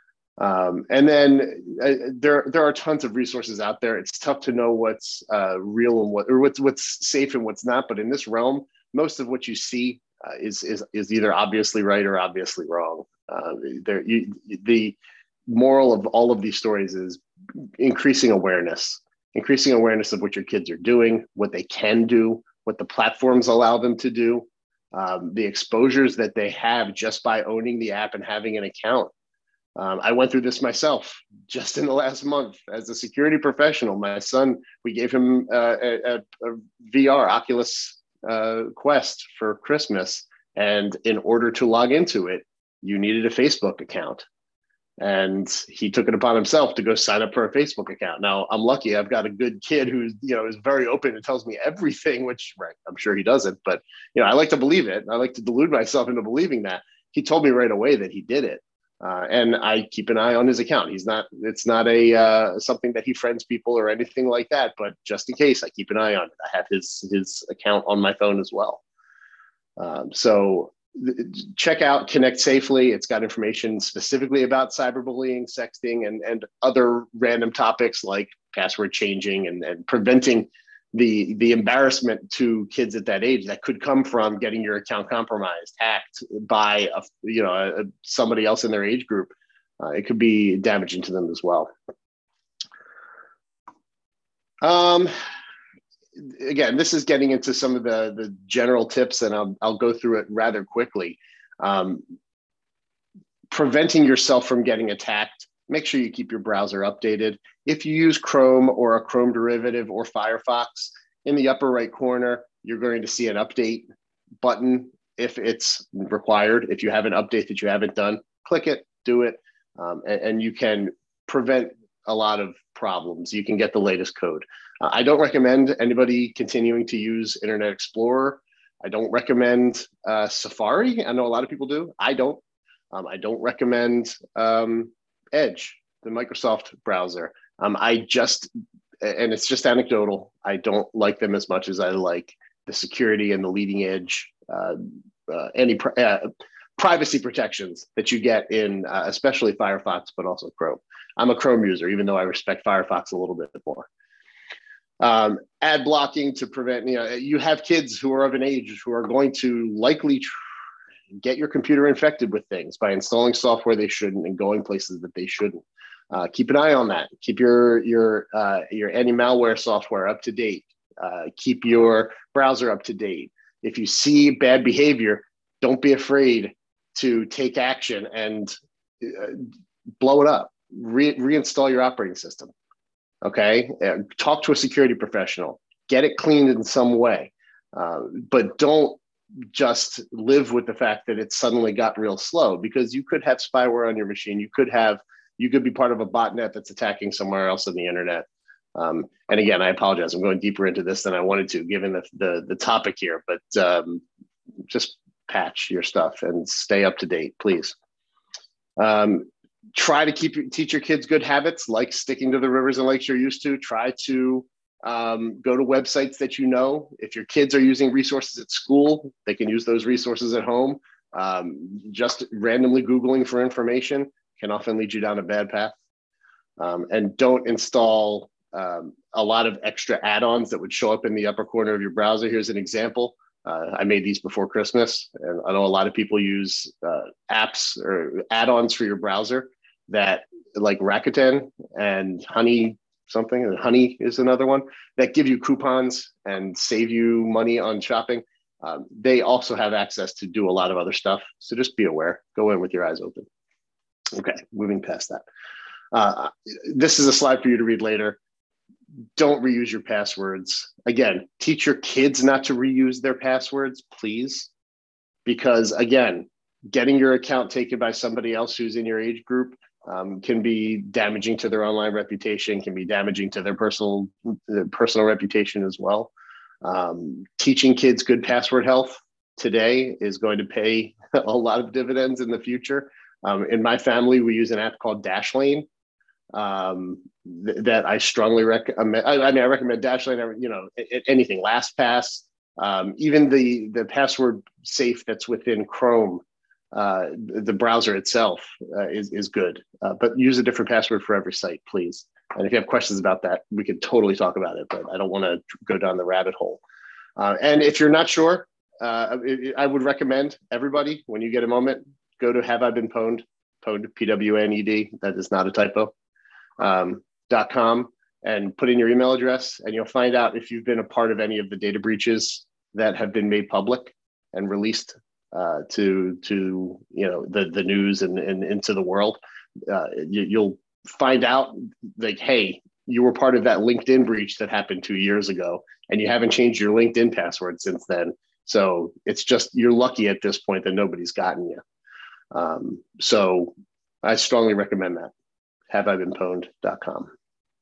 Um, and then uh, there there are tons of resources out there. It's tough to know what's uh, real and what or what's what's safe and what's not. But in this realm, most of what you see uh, is is is either obviously right or obviously wrong. Uh, there, you, the moral of all of these stories is increasing awareness, increasing awareness of what your kids are doing, what they can do, what the platforms allow them to do, um, the exposures that they have just by owning the app and having an account. Um, I went through this myself just in the last month as a security professional. My son, we gave him uh, a, a V R Oculus uh, Quest for Christmas. And in order to log into it, you needed a Facebook account. And he took it upon himself to go sign up for a Facebook account. Now, I'm lucky. I've got a good kid who's, you know, is very open and tells me everything, which, right, I'm sure he doesn't. But, you know, I like to believe it. I like to delude myself into believing that. He told me right away that he did it. Uh, and I keep an eye on his account. He's not, it's not a uh, something that he friends people or anything like that, but just in case, I keep an eye on it. I have his, his account on my phone as well. Um, so check out Connect Safely. It's got information specifically about cyberbullying, sexting, and, and other random topics like password changing and, and preventing the the embarrassment to kids at that age that could come from getting your account compromised, hacked by a, you know a, somebody else in their age group. Uh, it could be damaging to them as well. Um, again, this is getting into some of the the general tips, and I'll I'll go through it rather quickly. Um, preventing yourself from getting attacked. Make sure you keep your browser updated. If you use Chrome or a Chrome derivative or Firefox, in the upper right corner, you're going to see an update button. if it's required. If you have an update that you haven't done, click it, do it, um, and, and you can prevent a lot of problems. You can get the latest code. Uh, I don't recommend anybody continuing to use Internet Explorer. I don't recommend uh, Safari. I know a lot of people do. I don't. Um, I don't recommend um, Edge, the Microsoft browser. Um, I just, and it's just anecdotal, I don't like them as much as I like the security and the leading edge, uh, uh, any pri uh, privacy protections that you get in, uh, especially Firefox, but also Chrome. I'm a Chrome user, even though I respect Firefox a little bit more. Um, ad blocking to prevent, you know, you have kids who are of an age who are going to likely get your computer infected with things by installing software they shouldn't and going places that they shouldn't. Uh, keep an eye on that. Keep your your uh, your anti-malware software up to date. Uh, keep your browser up to date. If you see bad behavior, don't be afraid to take action and uh, blow it up. Re reinstall your operating system. Okay, uh, talk to a security professional. Get it cleaned in some way, uh, but don't just live with the fact that it suddenly got real slow, because you could have spyware on your machine. You could have, you could be part of a botnet that's attacking somewhere else on the internet. Um, and again, I apologize. I'm going deeper into this than I wanted to, given the the, the topic here. But um, just patch your stuff and stay up to date, please. Um, try to keep teach your kids good habits, like sticking to the rivers and lakes you're used to. Try to um, go to websites that you know. If your kids are using resources at school, they can use those resources at home. Um, just randomly Googling for information can often lead you down a bad path. Um, and don't install um, a lot of extra add-ons that would show up in the upper corner of your browser. Here's an example. Uh, I made these before Christmas, and I know a lot of people use uh, apps or add-ons for your browser that, like Rakuten and Honey something, and Honey is another one, that give you coupons and save you money on shopping. Um, they also have access to do a lot of other stuff. So just be aware, go in with your eyes open. Okay, moving past that. Uh, this is a slide for you to read later. Don't reuse your passwords. Again, teach your kids not to reuse their passwords, please. Because again, getting your account taken by somebody else who's in your age group um, can be damaging to their online reputation, can be damaging to their personal, uh, personal reputation as well. Um, teaching kids good password health today is going to pay a lot of dividends in the future. Um, in my family, we use an app called Dashlane um, th that I strongly recommend. I, I mean, I recommend Dashlane, you know, anything, LastPass, um, even the, the password safe that's within Chrome, uh, the browser itself uh, is, is good, uh, but use a different password for every site, please. And if you have questions about that, we could totally talk about it, but I don't want to go down the rabbit hole. Uh, and if you're not sure, uh, I would recommend everybody, when you get a moment, go to Have I Been Pwned, Pwned, P W N E D, that is not a typo, um, .com, and put in your email address, and you'll find out if you've been a part of any of the data breaches that have been made public and released uh, to, to you know, the, the news and, and into the world. Uh, you, you'll find out, like, hey, you were part of that LinkedIn breach that happened two years ago, and you haven't changed your LinkedIn password since then. So it's just, you're lucky at this point that nobody's gotten you. Um, so I strongly recommend that. Have I Been Pwned dot com.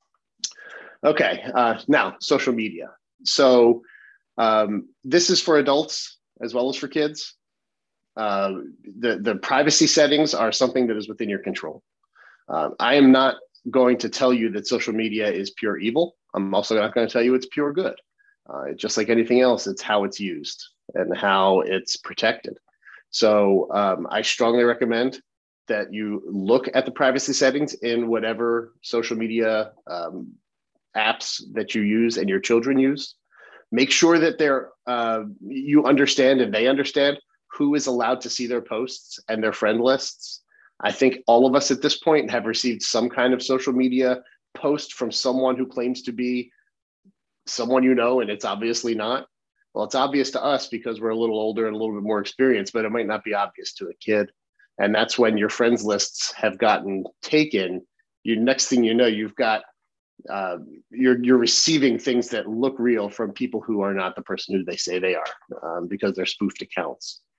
Okay, uh, now social media. So um, this is for adults as well as for kids. Uh, the, the privacy settings are something that is within your control. Uh, I am not going to tell you that social media is pure evil. I'm also not going to tell you it's pure good. Uh, just like anything else, it's how it's used and how it's protected. So um, I strongly recommend that you look at the privacy settings in whatever social media um, apps that you use and your children use. Make sure that they're, uh, you understand and they understand who is allowed to see their posts and their friend lists. I think all of us at this point have received some kind of social media post from someone who claims to be someone you know, and it's obviously not. Well, it's obvious to us because we're a little older and a little bit more experienced, but it might not be obvious to a kid. And that's when your friends lists have gotten taken. You, next thing you know, you've got, uh, you're, you're receiving things that look real from people who are not the person who they say they are, um, because they're spoofed accounts.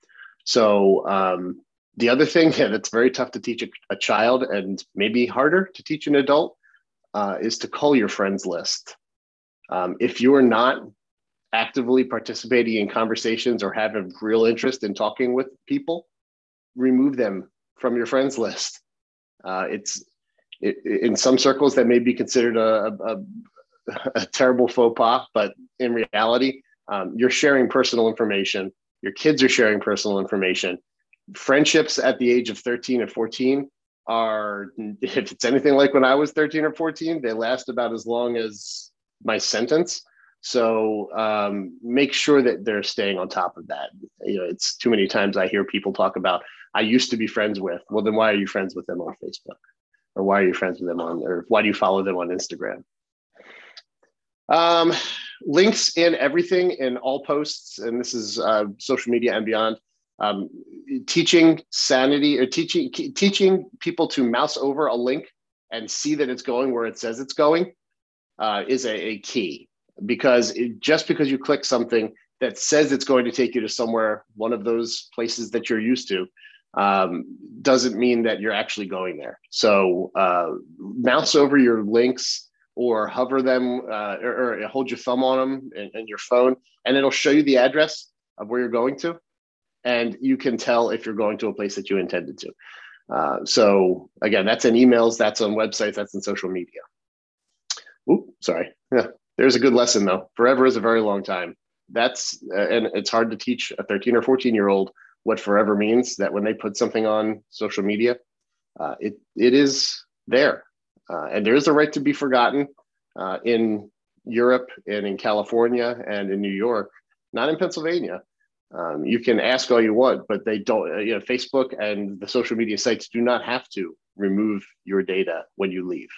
So um, the other thing yeah, that's very tough to teach a, a child and maybe harder to teach an adult uh, is to cull your friends list. Um, if you are not actively participating in conversations or have a real interest in talking with people, remove them from your friends list. Uh, it's it, in some circles that may be considered a, a, a terrible faux pas, but in reality, um, you're sharing personal information. Your kids are sharing personal information. Friendships at the age of thirteen and fourteen are, if it's anything like when I was thirteen or fourteen, they last about as long as my sentence. So um, make sure that they're staying on top of that. You know, it's too many times I hear people talk about, I used to be friends with. Well, then why are you friends with them on Facebook? Or why are you friends with them on, or why do you follow them on Instagram? Um, links in everything, in all posts, and this is uh, social media and beyond. Um, teaching sanity, or teaching teaching people to mouse over a link and see that it's going where it says it's going uh, is a, a key. Because it, just because you click something that says it's going to take you to somewhere, one of those places that you're used to, um, doesn't mean that you're actually going there. So uh, mouse over your links or hover them uh, or, or hold your thumb on them in, in your phone, and it'll show you the address of where you're going to. And you can tell if you're going to a place that you intended to. Uh, so again, that's in emails, that's on websites, that's in social media. Oop, sorry. Yeah. There's a good lesson though. Forever is a very long time. That's, uh, and it's hard to teach a thirteen or fourteen year old what forever means, that when they put something on social media, uh, it it is there. Uh, and there is a right to be forgotten uh, in Europe and in California and in New York, not in Pennsylvania. Um, you can ask all you want, but they don't, uh, you know, Facebook and the social media sites do not have to remove your data when you leave.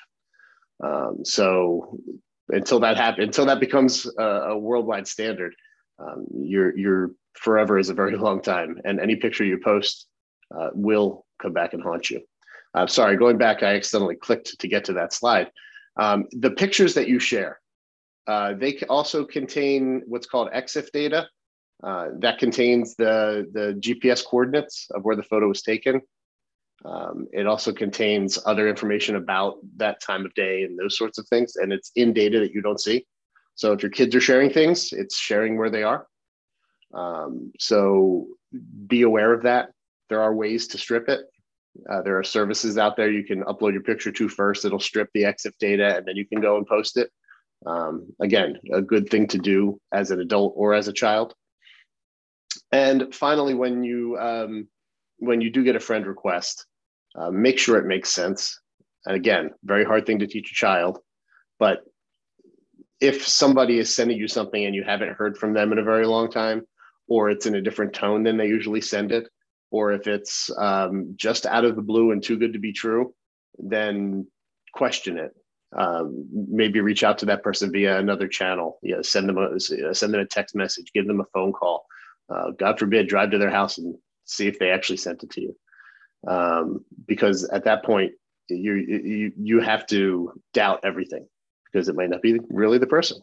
Um, so until that happens, until that becomes a, a worldwide standard, um, your your forever is a very long time, and any picture you post uh, will come back and haunt you. I'm uh, sorry, going back, I accidentally clicked to get to that slide. Um, the pictures that you share, uh, they also contain what's called EXIF data. Uh, that contains the, the G P S coordinates of where the photo was taken. Um, it also contains other information about that time of day and those sorts of things. And it's in data that you don't see. So if your kids are sharing things, it's sharing where they are. Um, so be aware of that. There are ways to strip it. Uh, there are services out there you can upload your picture to first. It'll strip the EXIF data and then you can go and post it. Um, again, a good thing to do as an adult or as a child. And finally, when you um, when you do get a friend request, uh, make sure it makes sense. And again, very hard thing to teach a child, but if somebody is sending you something and you haven't heard from them in a very long time, or it's in a different tone than they usually send it, or if it's um, just out of the blue and too good to be true, then question it. Um, maybe reach out to that person via another channel. You know, send them a send them a text message, give them a phone call. Uh, God forbid, drive to their house and see if they actually sent it to you. Um, because at that point, you, you, you have to doubt everything because it might not be really the person.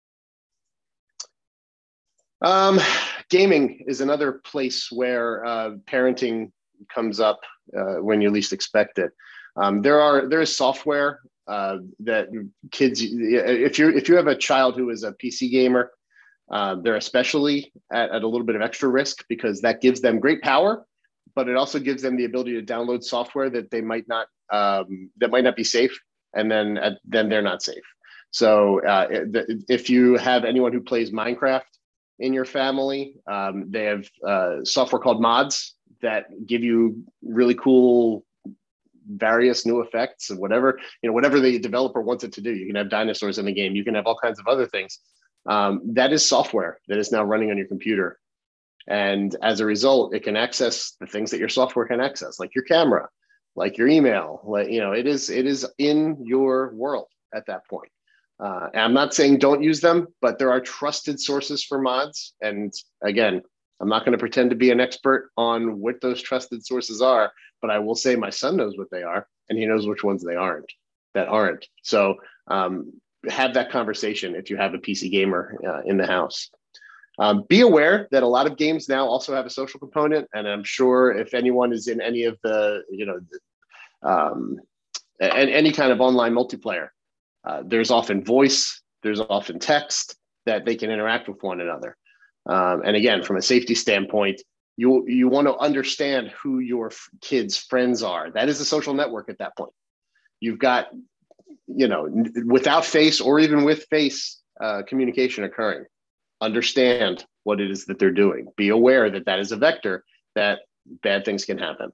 Um, gaming is another place where uh, parenting comes up uh, when you least expect it. Um, there are there is software uh, that kids, if you if you have a child who is a P C gamer, Uh, they're especially at, at a little bit of extra risk because that gives them great power, but it also gives them the ability to download software that they might not um, that might not be safe, and then uh, then they're not safe. So uh, if you have anyone who plays Minecraft in your family, um, they have uh, software called mods that give you really cool various new effects and whatever you know whatever the developer wants it to do. You can have dinosaurs in the game. You can have all kinds of other things. Um, that is software that is now running on your computer. And as a result, it can access the things that your software can access, like your camera, like your email, like, you know, it is, it is in your world at that point. Uh, and I'm not saying don't use them, but there are trusted sources for mods. And again, I'm not going to pretend to be an expert on what those trusted sources are, but I will say my son knows what they are and he knows which ones they aren't, that aren't. So, um, have that conversation if you have a P C gamer uh, in the house. Um, be aware that a lot of games now also have a social component, and I'm sure if anyone is in any of the, you know, um, and any kind of online multiplayer, uh, there's often voice, there's often text that they can interact with one another. Um, and again, from a safety standpoint, you you want to understand who your f- kids' friends are. That is a social network at that point. You've got, you know, n- without face or even with face uh, communication occurring. Understand what it is that they're doing. Be aware that that is a vector that bad things can happen.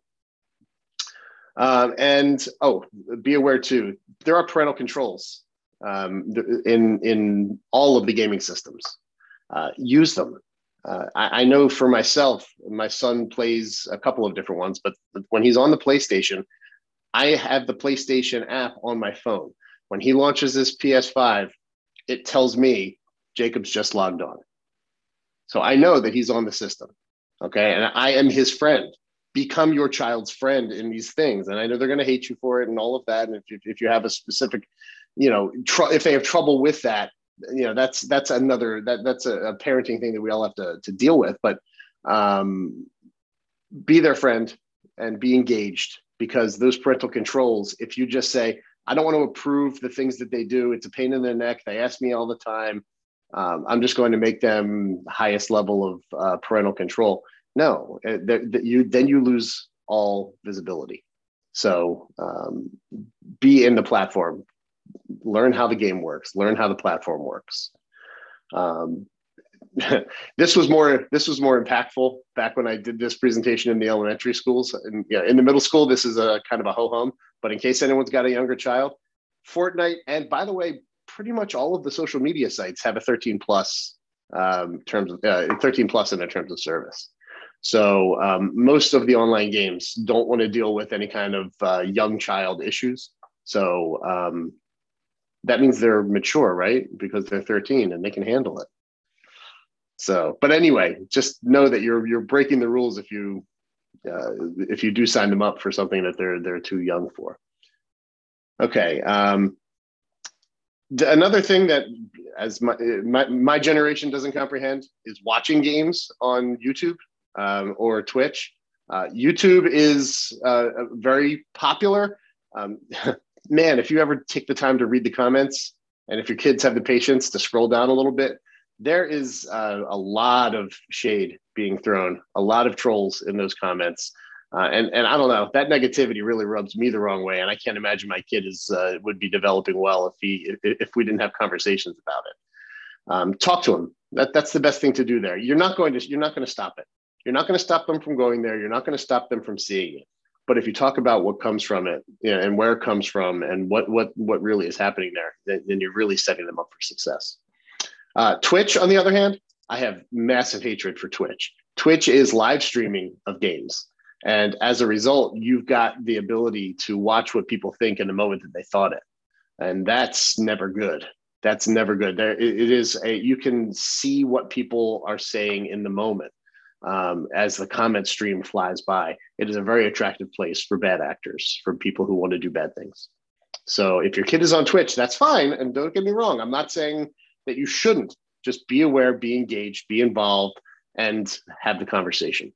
Um, and oh, be aware too, there are parental controls um, in, in all of the gaming systems. Uh, use them. Uh, I, I know for myself, my son plays a couple of different ones, but when he's on the PlayStation, I have the PlayStation app on my phone. When he launches his P S five, it tells me Jacob's just logged on. So I know that he's on the system, okay? And I am his friend. Become your child's friend in these things. And I know they're gonna hate you for it and all of that. And if you, if you have a specific, you know, tr- if they have trouble with that, you know, that's that's another, that that's a, a parenting thing that we all have to, to deal with. But um, be their friend and be engaged, because those parental controls, if you just say, I don't want to approve the things that they do, it's a pain in the neck, they ask me all the time, um, I'm just going to make them the highest level of uh, parental control. No, that you then you lose all visibility. So um, be in the platform, learn how the game works, learn how the platform works. Um, this was more this was more impactful back when I did this presentation in the elementary schools. And yeah, in the middle school, this is a kind of a ho-hum. But in case anyone's got a younger child, Fortnite, and by the way, pretty much all of the social media sites have a thirteen plus um, terms of, uh, thirteen plus in their terms of service. So um, most of the online games don't want to deal with any kind of uh, young child issues. So um, that means they're mature, right? Because they're thirteen and they can handle it. So, but anyway, just know that you're you're breaking the rules if you uh, if you do sign them up for something that they're they're too young for. Okay. Um, another thing that as my, my my generation doesn't comprehend is watching games on YouTube um, or Twitch. Uh, YouTube is uh, very popular. Um, man, if you ever take the time to read the comments, and if your kids have the patience to scroll down a little bit, there is uh, a lot of shade being thrown, a lot of trolls in those comments. Uh, and, and I don't know, that negativity really rubs me the wrong way. And I can't imagine my kid is uh, would be developing well if he if, if we didn't have conversations about it. Um, talk to him. That, that's the best thing to do there. You're not going to you're not going to stop it. You're not going to stop them from going there. You're not going to stop them from seeing it. But if you talk about what comes from it, you know, and where it comes from and what what what really is happening there, then, then you're really setting them up for success. Uh, Twitch, on the other hand, I have massive hatred for Twitch. Twitch is live streaming of games. And as a result, you've got the ability to watch what people think in the moment that they thought it. And that's never good. That's never good. There, it, it is a, you can see what people are saying in the moment um, as the comment stream flies by. It is a very attractive place for bad actors, for people who want to do bad things. So if your kid is on Twitch, that's fine. And don't get me wrong, I'm not saying that you shouldn't. Just be aware, be engaged, be involved, and have the conversation.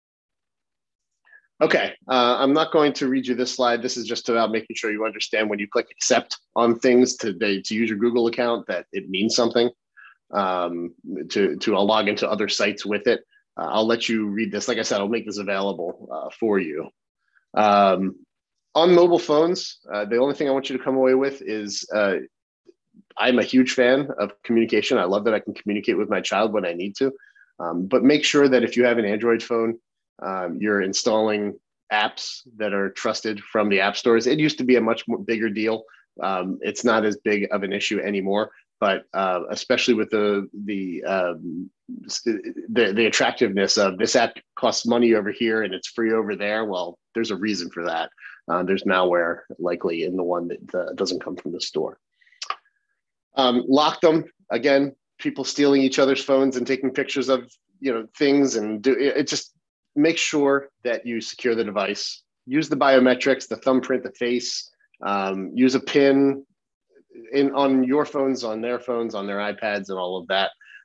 Okay, uh, I'm not going to read you this slide. This is just about making sure you understand when you click accept on things to, they, to use your Google account that it means something, um, to, to I'll log into other sites with it. Uh, I'll let you read this. Like I said, I'll make this available uh, for you. Um, on mobile phones, uh, the only thing I want you to come away with is uh, I'm a huge fan of communication. I love that I can communicate with my child when I need to, um, but make sure that if you have an Android phone, um, you're installing apps that are trusted from the app stores. It used to be a much more bigger deal. Um, it's not as big of an issue anymore, but uh, especially with the the, um, the the attractiveness of this app costs money over here and it's free over there. Well, there's a reason for that. Uh, there's malware likely in the one that uh, doesn't come from the store. Um, lock them. Again, people stealing each other's phones and taking pictures of you know things, and do it. it just make sure that you secure the device. Use the biometrics, the thumbprint, the face. Um, use a PIN in on your phones, on their phones, on their iPads, and all of that.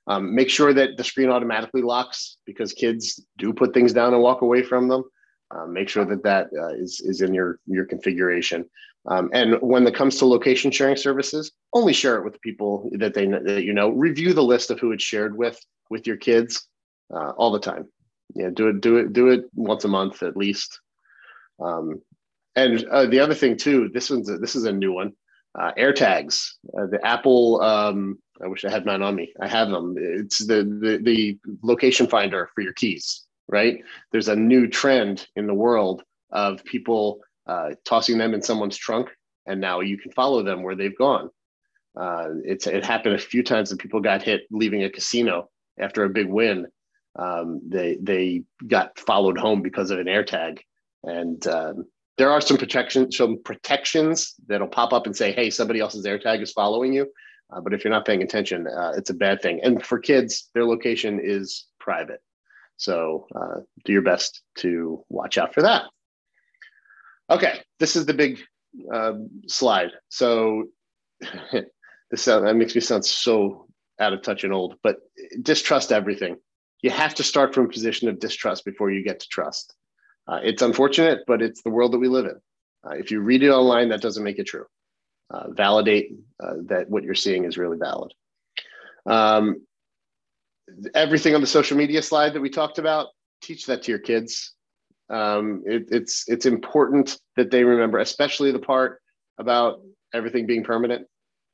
Um, make sure that the screen automatically locks, because kids do put things down and walk away from them. Uh, make sure that that uh, is, is in your, your configuration. Um, and when it comes to location sharing services, only share it with people that they that you know. Review the list of who it's shared with with your kids uh, all the time. Yeah, do it, do it, do it once a month at least. Um, and uh, the other thing too, this one's a, this is a new one. Uh, AirTags, uh, the Apple. Um, I wish I had mine on me. I have them. It's the, the the location finder for your keys. Right? There's a new trend in the world of people uh, tossing them in someone's trunk, and now you can follow them where they've gone. Uh, it's it happened a few times that people got hit leaving a casino after a big win. Um, they they got followed home because of an AirTag, and um, there are some protection some protections that'll pop up and say, "Hey, somebody else's AirTag is following you." Uh, but if you're not paying attention, uh, it's a bad thing. And for kids, their location is private. So uh, do your best to watch out for that. Okay, this is the big uh, slide. So this sound, that makes me sound so out of touch and old, but distrust everything. You have to start from a position of distrust before you get to trust. Uh, it's unfortunate, but it's the world that we live in. Uh, if you read it online, that doesn't make it true. Uh, validate uh, that what you're seeing is really valid. Um, everything on the social media slide that we talked about, teach that to your kids. Um, it, it's it's important that they remember, especially the part about everything being permanent.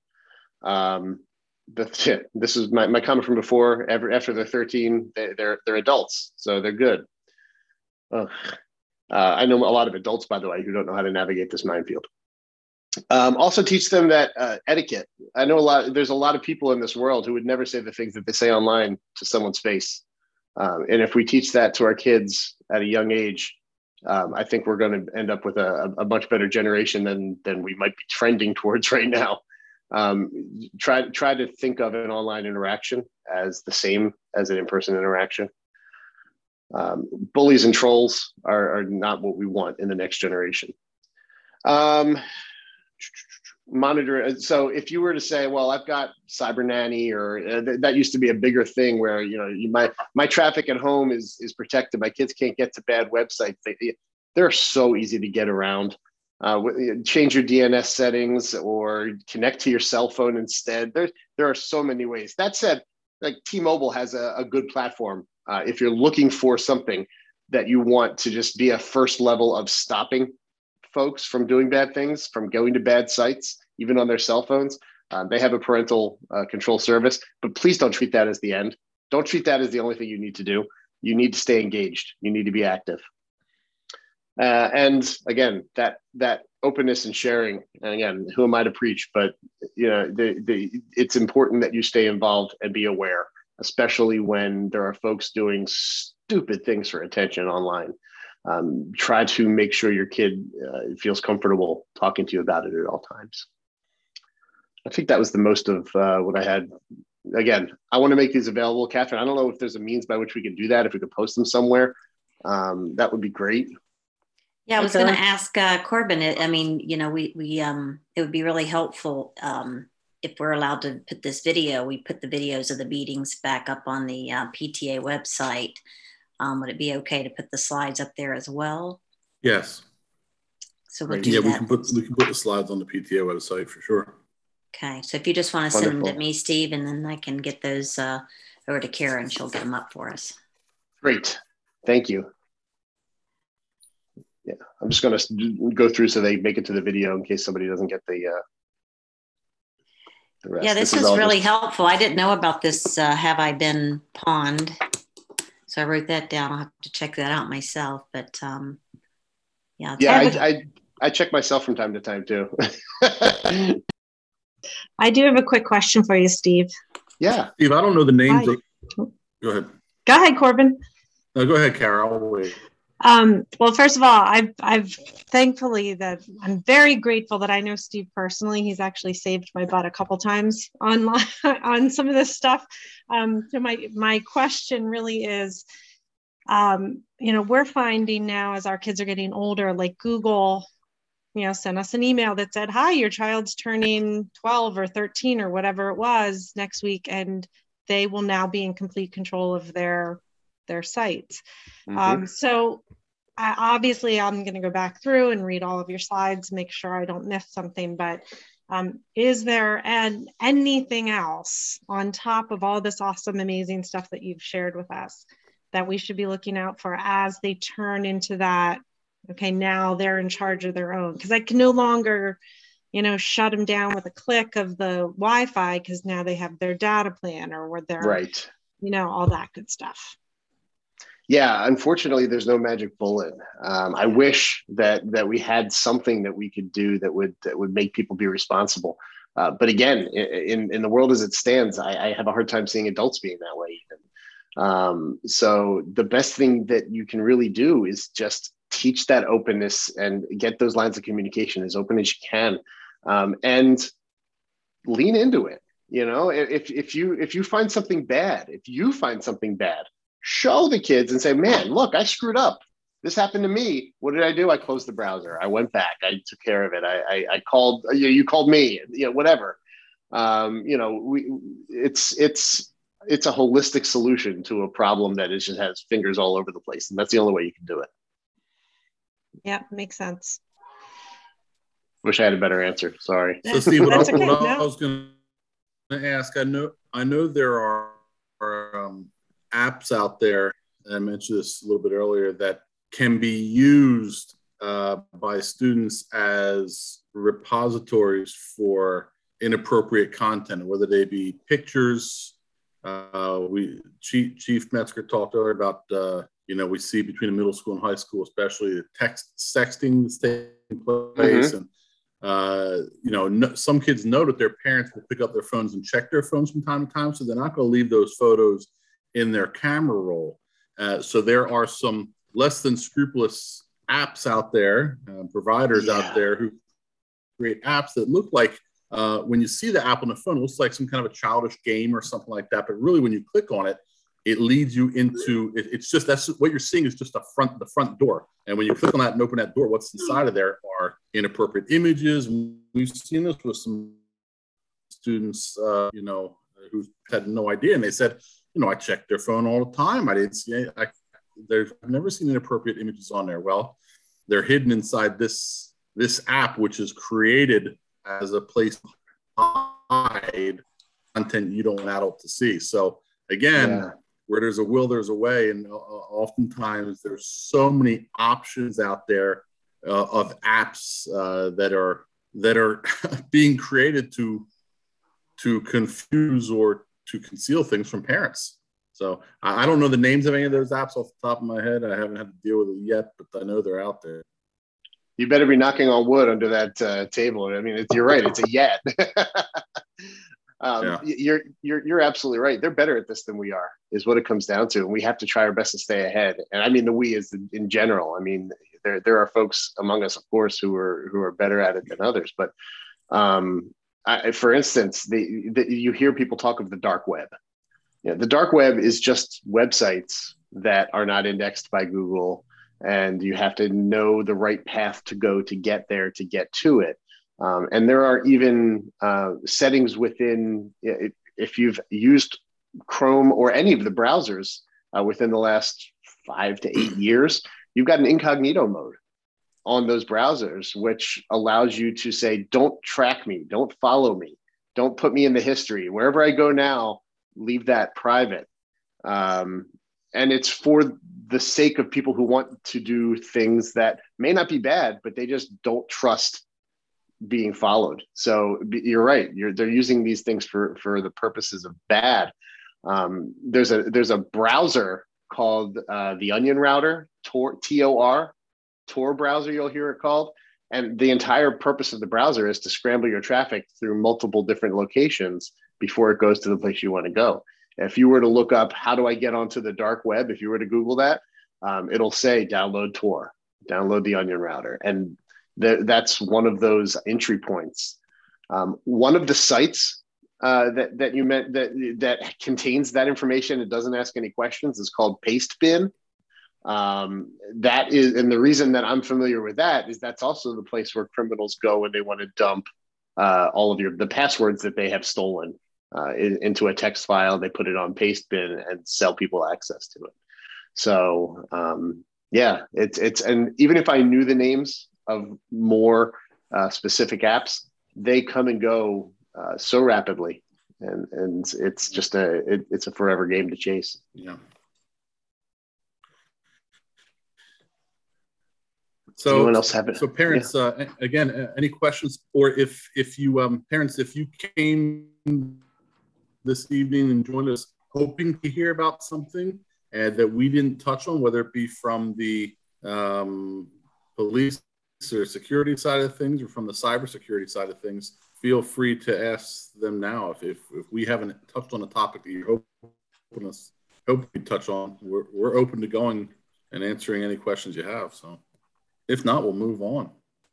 Um, but yeah, this is my, my comment from before. Every, after they're thirteen, they, they're they're adults, so they're good. Uh, I know a lot of adults, by the way, who don't know how to navigate this minefield. Um, also teach them that uh, etiquette. I know a lot, there's a lot of people in this world who would never say the things that they say online to someone's face. Um, and if we teach that to our kids at a young age, um, I think we're going to end up with a, a much better generation than, than we might be trending towards right now. Um, try, try to think of an online interaction as the same as an in-person interaction. Um, bullies and trolls are, are not what we want in the next generation. Um, monitor. So if you were to say, well, I've got Cyber Nanny, or uh, th that used to be a bigger thing where, you know, you, my, my traffic at home is, is protected. My kids can't get to bad websites. They, they're so easy to get around. Uh, change your D N S settings or connect to your cell phone instead. There, there are so many ways. That said, like T-Mobile has a, a good platform. Uh, if you're looking for something that you want to just be a first level of stopping folks from doing bad things, from going to bad sites, even on their cell phones, uh, they have a parental uh, control service, but please don't treat that as the end. Don't treat that as the only thing you need to do. You need to stay engaged. You need to be active. Uh, and again, that that openness and sharing, and again, who am I to preach, but you know, the, the, it's important that you stay involved and be aware, especially when there are folks doing stupid things for attention online. Um, try to make sure your kid uh, feels comfortable talking to you about it at all times. I think that was the most of uh, what I had. Again, I want to make these available, Catherine. I don't know if there's a means by which we could do that. If we could post them somewhere, um, that would be great. Yeah, I was going to ask uh, Corbin. I mean, you know, we we um, it would be really helpful um, if we're allowed to put this video. We put the videos of the meetings back up on the uh, P T A website. Um, would it be okay to put the slides up there as well? Yes. So we'll do yeah, that. we can put we can put the slides on the P T A website for sure. Okay, so if you just want to send them to me, Steve, and then I can get those uh, over to Karen, she'll get them up for us. Great, thank you. Yeah, I'm just going to go through so they make it to the video in case somebody doesn't get the. Uh, the rest. Yeah, this, this is, is really just... helpful. I didn't know about this. Uh, have I been pawned? So I wrote that down. I'll have to check that out myself. But um, yeah, yeah, I, I I check myself from time to time too. I do have a quick question for you, Steve. Yeah, Steve, I don't know the names. Of... Go ahead. Go ahead, Corbin. No, go ahead, Kara. I'll wait. Um, well, first of all, I've, I've thankfully that I'm very grateful that I know Steve personally. He's actually saved my butt a couple times online on some of this stuff. Um, so my, my question really is, um, you know, we're finding now as our kids are getting older, like Google, you know, sent us an email that said, hi, your child's turning twelve or thirteen or whatever it was next week. And they will now be in complete control of their their sites. Mm-hmm. Um, so I, obviously I'm going to go back through and read all of your slides, make sure I don't miss something, but um, is there an, anything else on top of all this awesome, amazing stuff that you've shared with us that we should be looking out for as they turn into that, okay, now they're in charge of their own? Because I can no longer, you know, shut them down with a click of the Wi-Fi because now they have their data plan or where they're, right, you know, all that good stuff. Yeah, unfortunately, there's no magic bullet. Um, I wish that that we had something that we could do that would that would make people be responsible. Uh, but again, in in the world as it stands, I, I have a hard time seeing adults being that way even. Um, so the best thing that you can really do is just teach that openness and get those lines of communication as open as you can, um, and lean into it. You know, if if you if you find something bad, if you find something bad, show the kids and say, man, look, I screwed up. This happened to me. What did I do? I closed the browser. I went back. I took care of it. I, I, I called, you, you called me, you know, whatever. Um, you know, we, it's, it's, it's a holistic solution to a problem that is just has fingers all over the place. And that's the only way you can do it. Yeah, makes sense. Wish I had a better answer. Sorry. So Steve, what, I, okay. what no. I was going to ask, I know, I know there are, are um, apps out there, and I mentioned this a little bit earlier, that can be used uh, by students as repositories for inappropriate content, whether they be pictures. Uh, we Chief, Chief Metzger talked earlier about, uh, you know, we see between the middle school and high school, especially the text sexting that's taking place. Mm-hmm. And, uh, you know, no, some kids know that their parents will pick up their phones and check their phones from time to time, so they're not going to leave those photos in their camera roll. Uh, so there are some less than scrupulous apps out there, uh, providers yeah. out there who create apps that look like, uh, when you see the app on the phone, it looks like some kind of a childish game or something like that. But really, when you click on it, it leads you into, it, it's just, that's what you're seeing is just the front, the front door. And when you click on that and open that door, what's inside of there are inappropriate images. We've seen this with some students, uh, you know, who had no idea. And they said, you know, I checked their phone all the time. I didn't see it. I, there's, I've never seen inappropriate images on there. Well, they're hidden inside this, this app, which is created as a place to hide content you don't want an adult to see. So again, yeah. where there's a will, there's a way. And uh, oftentimes there's so many options out there uh, of apps uh, that are, that are being created to, to confuse or to conceal things from parents. So I, I don't know the names of any of those apps off the top of my head. I haven't had to deal with it yet, but I know they're out there. You better be knocking on wood under that uh, table. I mean, it's, you're right. It's a yet. um, yeah. You're you're you're absolutely right. They're better at this than we are, is what it comes down to. And we have to try our best to stay ahead. And I mean, the we is in, in general. I mean, there there are folks among us, of course, who are who are better at it than others. But um, I, for instance, the, the you hear people talk of the dark web. You know, the dark web is just websites that are not indexed by Google, and you have to know the right path to go to get there, to get to it. Um, and there are even uh, settings within, if you've used Chrome or any of the browsers uh, within the last five to eight years, you've got an incognito mode on those browsers, which allows you to say, don't track me, don't follow me, don't put me in the history. Wherever I go now, leave that private. Um, and it's for the sake of people who want to do things that may not be bad, but they just don't trust being followed. So you're right. You're, they're using these things for, for the purposes of bad. Um, there's a there's a browser called uh, the Onion Router, Tor, T O R, Tor browser, you'll hear it called. And the entire purpose of the browser is to scramble your traffic through multiple different locations before it goes to the place you want to go. If you were to look up, how do I get onto the dark web? If you were to Google that, um, it'll say download Tor, download the Onion Router. And th- that's one of those entry points. Um, one of the sites uh, that, that you meant that, that contains that information, it doesn't ask any questions, is called Pastebin. Um, that is, and the reason that I'm familiar with that is that's also the place where criminals go when they want to dump uh, all of your, the passwords that they have stolen uh, in, into a text file. They put it on Pastebin and sell people access to it. So um, yeah, it's it's and even if I knew the names of more uh, specific apps, they come and go uh, so rapidly, and and it's just a it, it's a forever game to chase. Yeah. So, anyone else have it? So parents, yeah. uh, again, uh, any questions? Or if if you um, parents, if you came this evening and joined us hoping to hear about something and that we didn't touch on, whether it be from the um, police or security side of things or from the cybersecurity side of things, feel free to ask them now. If if, if we haven't touched on a topic that you're hoping us hope we touch on, we're we're open to going and answering any questions you have. So. If not, we'll move on.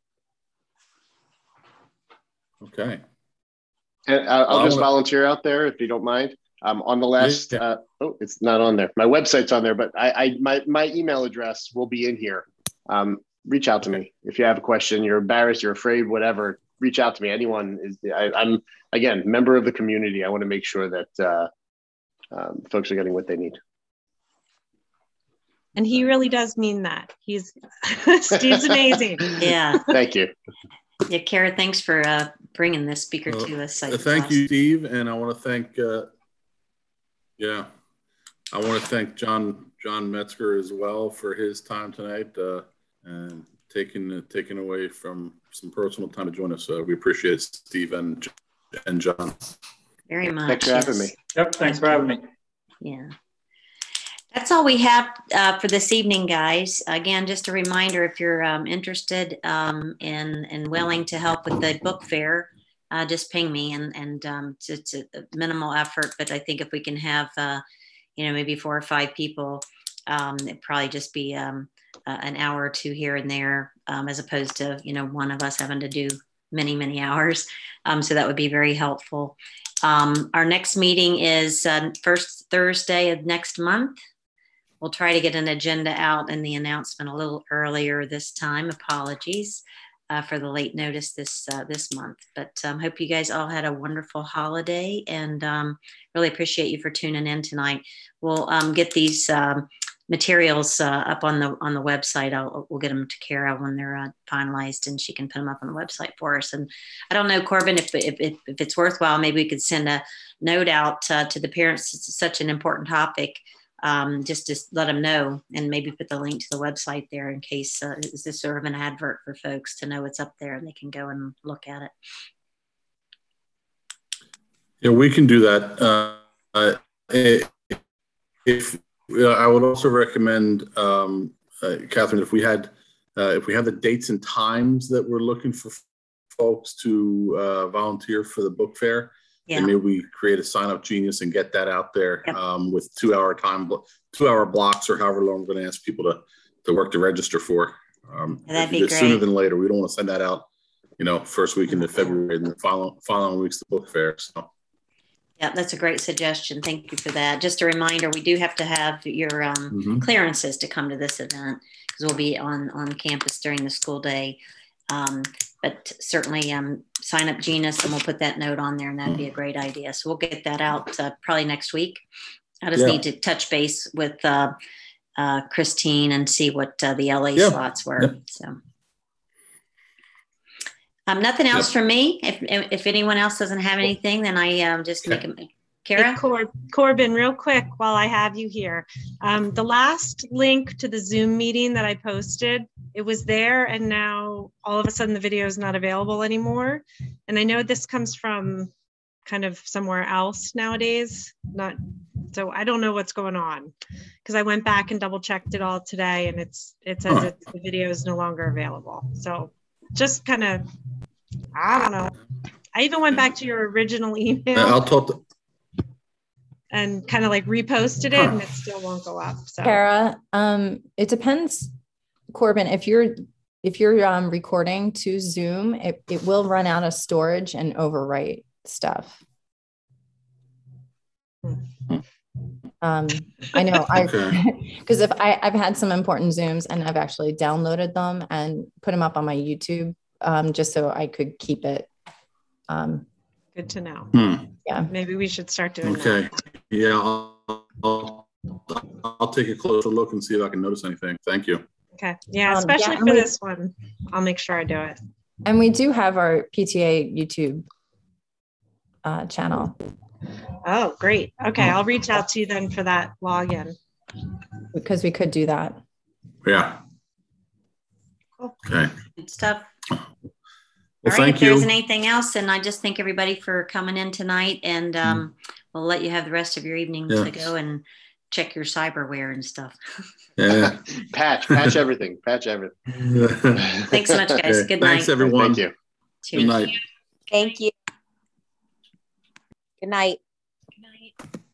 Okay. And I'll, I'll just wanna... volunteer out there if you don't mind. Um, on the last, yeah. uh, oh, it's not on there. My website's on there, but I, I my my email address will be in here. Um, reach out to me if you have a question. You're embarrassed, you're afraid, whatever. Reach out to me. Anyone is. I, I'm again member of the community. I want to make sure that uh, um, folks are getting what they need. And he really does mean that. He's Steve's amazing. Yeah. Thank you. Yeah, Kara, thanks for uh, bringing this speaker uh, to us. Uh, thank you, Steve. And I want to thank, uh, yeah, I want to thank John John Metzger as well for his time tonight uh, and taking uh, taking away from some personal time to join us. Uh, we appreciate it, Steve and, and John. Very much. Thanks for yes. having me. Yep, thanks for having me. Yeah. That's all we have uh, for this evening, guys. Again, just a reminder, if you're um, interested um, in and willing to help with the book fair, uh, just ping me. And, and um, it's, it's a minimal effort, but I think if we can have, uh, you know, maybe four or five people, um, it'd probably just be um, uh, an hour or two here and there, um, as opposed to, you know, one of us having to do many, many hours. Um, so that would be very helpful. Um, our next meeting is uh, first Thursday of next month. We'll try to get an agenda out and the announcement a little earlier this time. Apologies uh, for the late notice this uh, this month, but um, hope you guys all had a wonderful holiday and um, really appreciate you for tuning in tonight. We'll um, get these um, materials uh, up on the on the website. I'll, we'll get them to Kara when they're uh, finalized, and she can put them up on the website for us. And I don't know, Corbin, if if, if, if it's worthwhile, maybe we could send a note out uh, to the parents. It's such an important topic. Um, just to let them know and maybe put the link to the website there in case uh, is this sort of an advert for folks to know it's up there and they can go and look at it. Yeah, we can do that. Uh, uh, if uh, I would also recommend, um, uh, Catherine, if we had uh, if we have the dates and times that we're looking for folks to uh, volunteer for the book fair. Yeah. And maybe we create a sign up genius and get that out there yep. um, with two hour time, two hour blocks or however long we're going to ask people to, to work to register for. Um, That'd be great. Sooner than later. We don't want to send that out, you know, first week into February and the following, following week's the book fair. So. Yeah, that's a great suggestion. Thank you for that. Just a reminder, we do have to have your um, mm-hmm. clearances to come to this event because we'll be on, on campus during the school day. Um, but certainly um, sign up Genus and we'll put that note on there and that'd be a great idea. So we'll get that out uh, probably next week. I just yeah. need to touch base with uh, uh, Christine and see what uh, the L A yeah. slots were. Yeah. So um, nothing else yeah. from me. If if anyone else doesn't have anything, then I um, just okay. make a Kara? Hey, Cor- Corbin, real quick while I have you here. Um, the last link to the Zoom meeting that I posted, it was there and now all of a sudden the video is not available anymore. And I know this comes from kind of somewhere else nowadays. Not so I don't know what's going on because I went back and double checked it all today and it's it says huh. it's, the video is no longer available. So just kind of, I don't know. I even went back to your original email. I'll talk to- and kind of like reposted it and it still won't go up. So Kara, um, it depends, Corbin, if you're if you're um, recording to Zoom, it, it will run out of storage and overwrite stuff. Um, I know I because if I, I've had some important Zooms and I've actually downloaded them and put them up on my YouTube um, just so I could keep it um, Good to know. Hmm. Yeah. Maybe we should start doing Okay. that. Yeah, I'll, I'll, I'll take a closer look and see if I can notice anything. Thank you. Okay. Yeah, Um, especially yeah, for we, this one. I'll make sure I do it. And we do have our P T A YouTube uh, channel. Oh, great. Okay, I'll reach out to you then for that login. Because we could do that. Yeah. Cool. Okay. Good stuff. Well, All right, thank if there you. isn't anything else, and I just thank everybody for coming in tonight, and um, we'll let you have the rest of your evening Yeah. to go and check your cyberware and stuff. Yeah. patch, patch everything, patch everything. Thanks so much, guys. Okay. Good Thanks, night. everyone. Thank you. Good night. Thank you. Good night. Good night.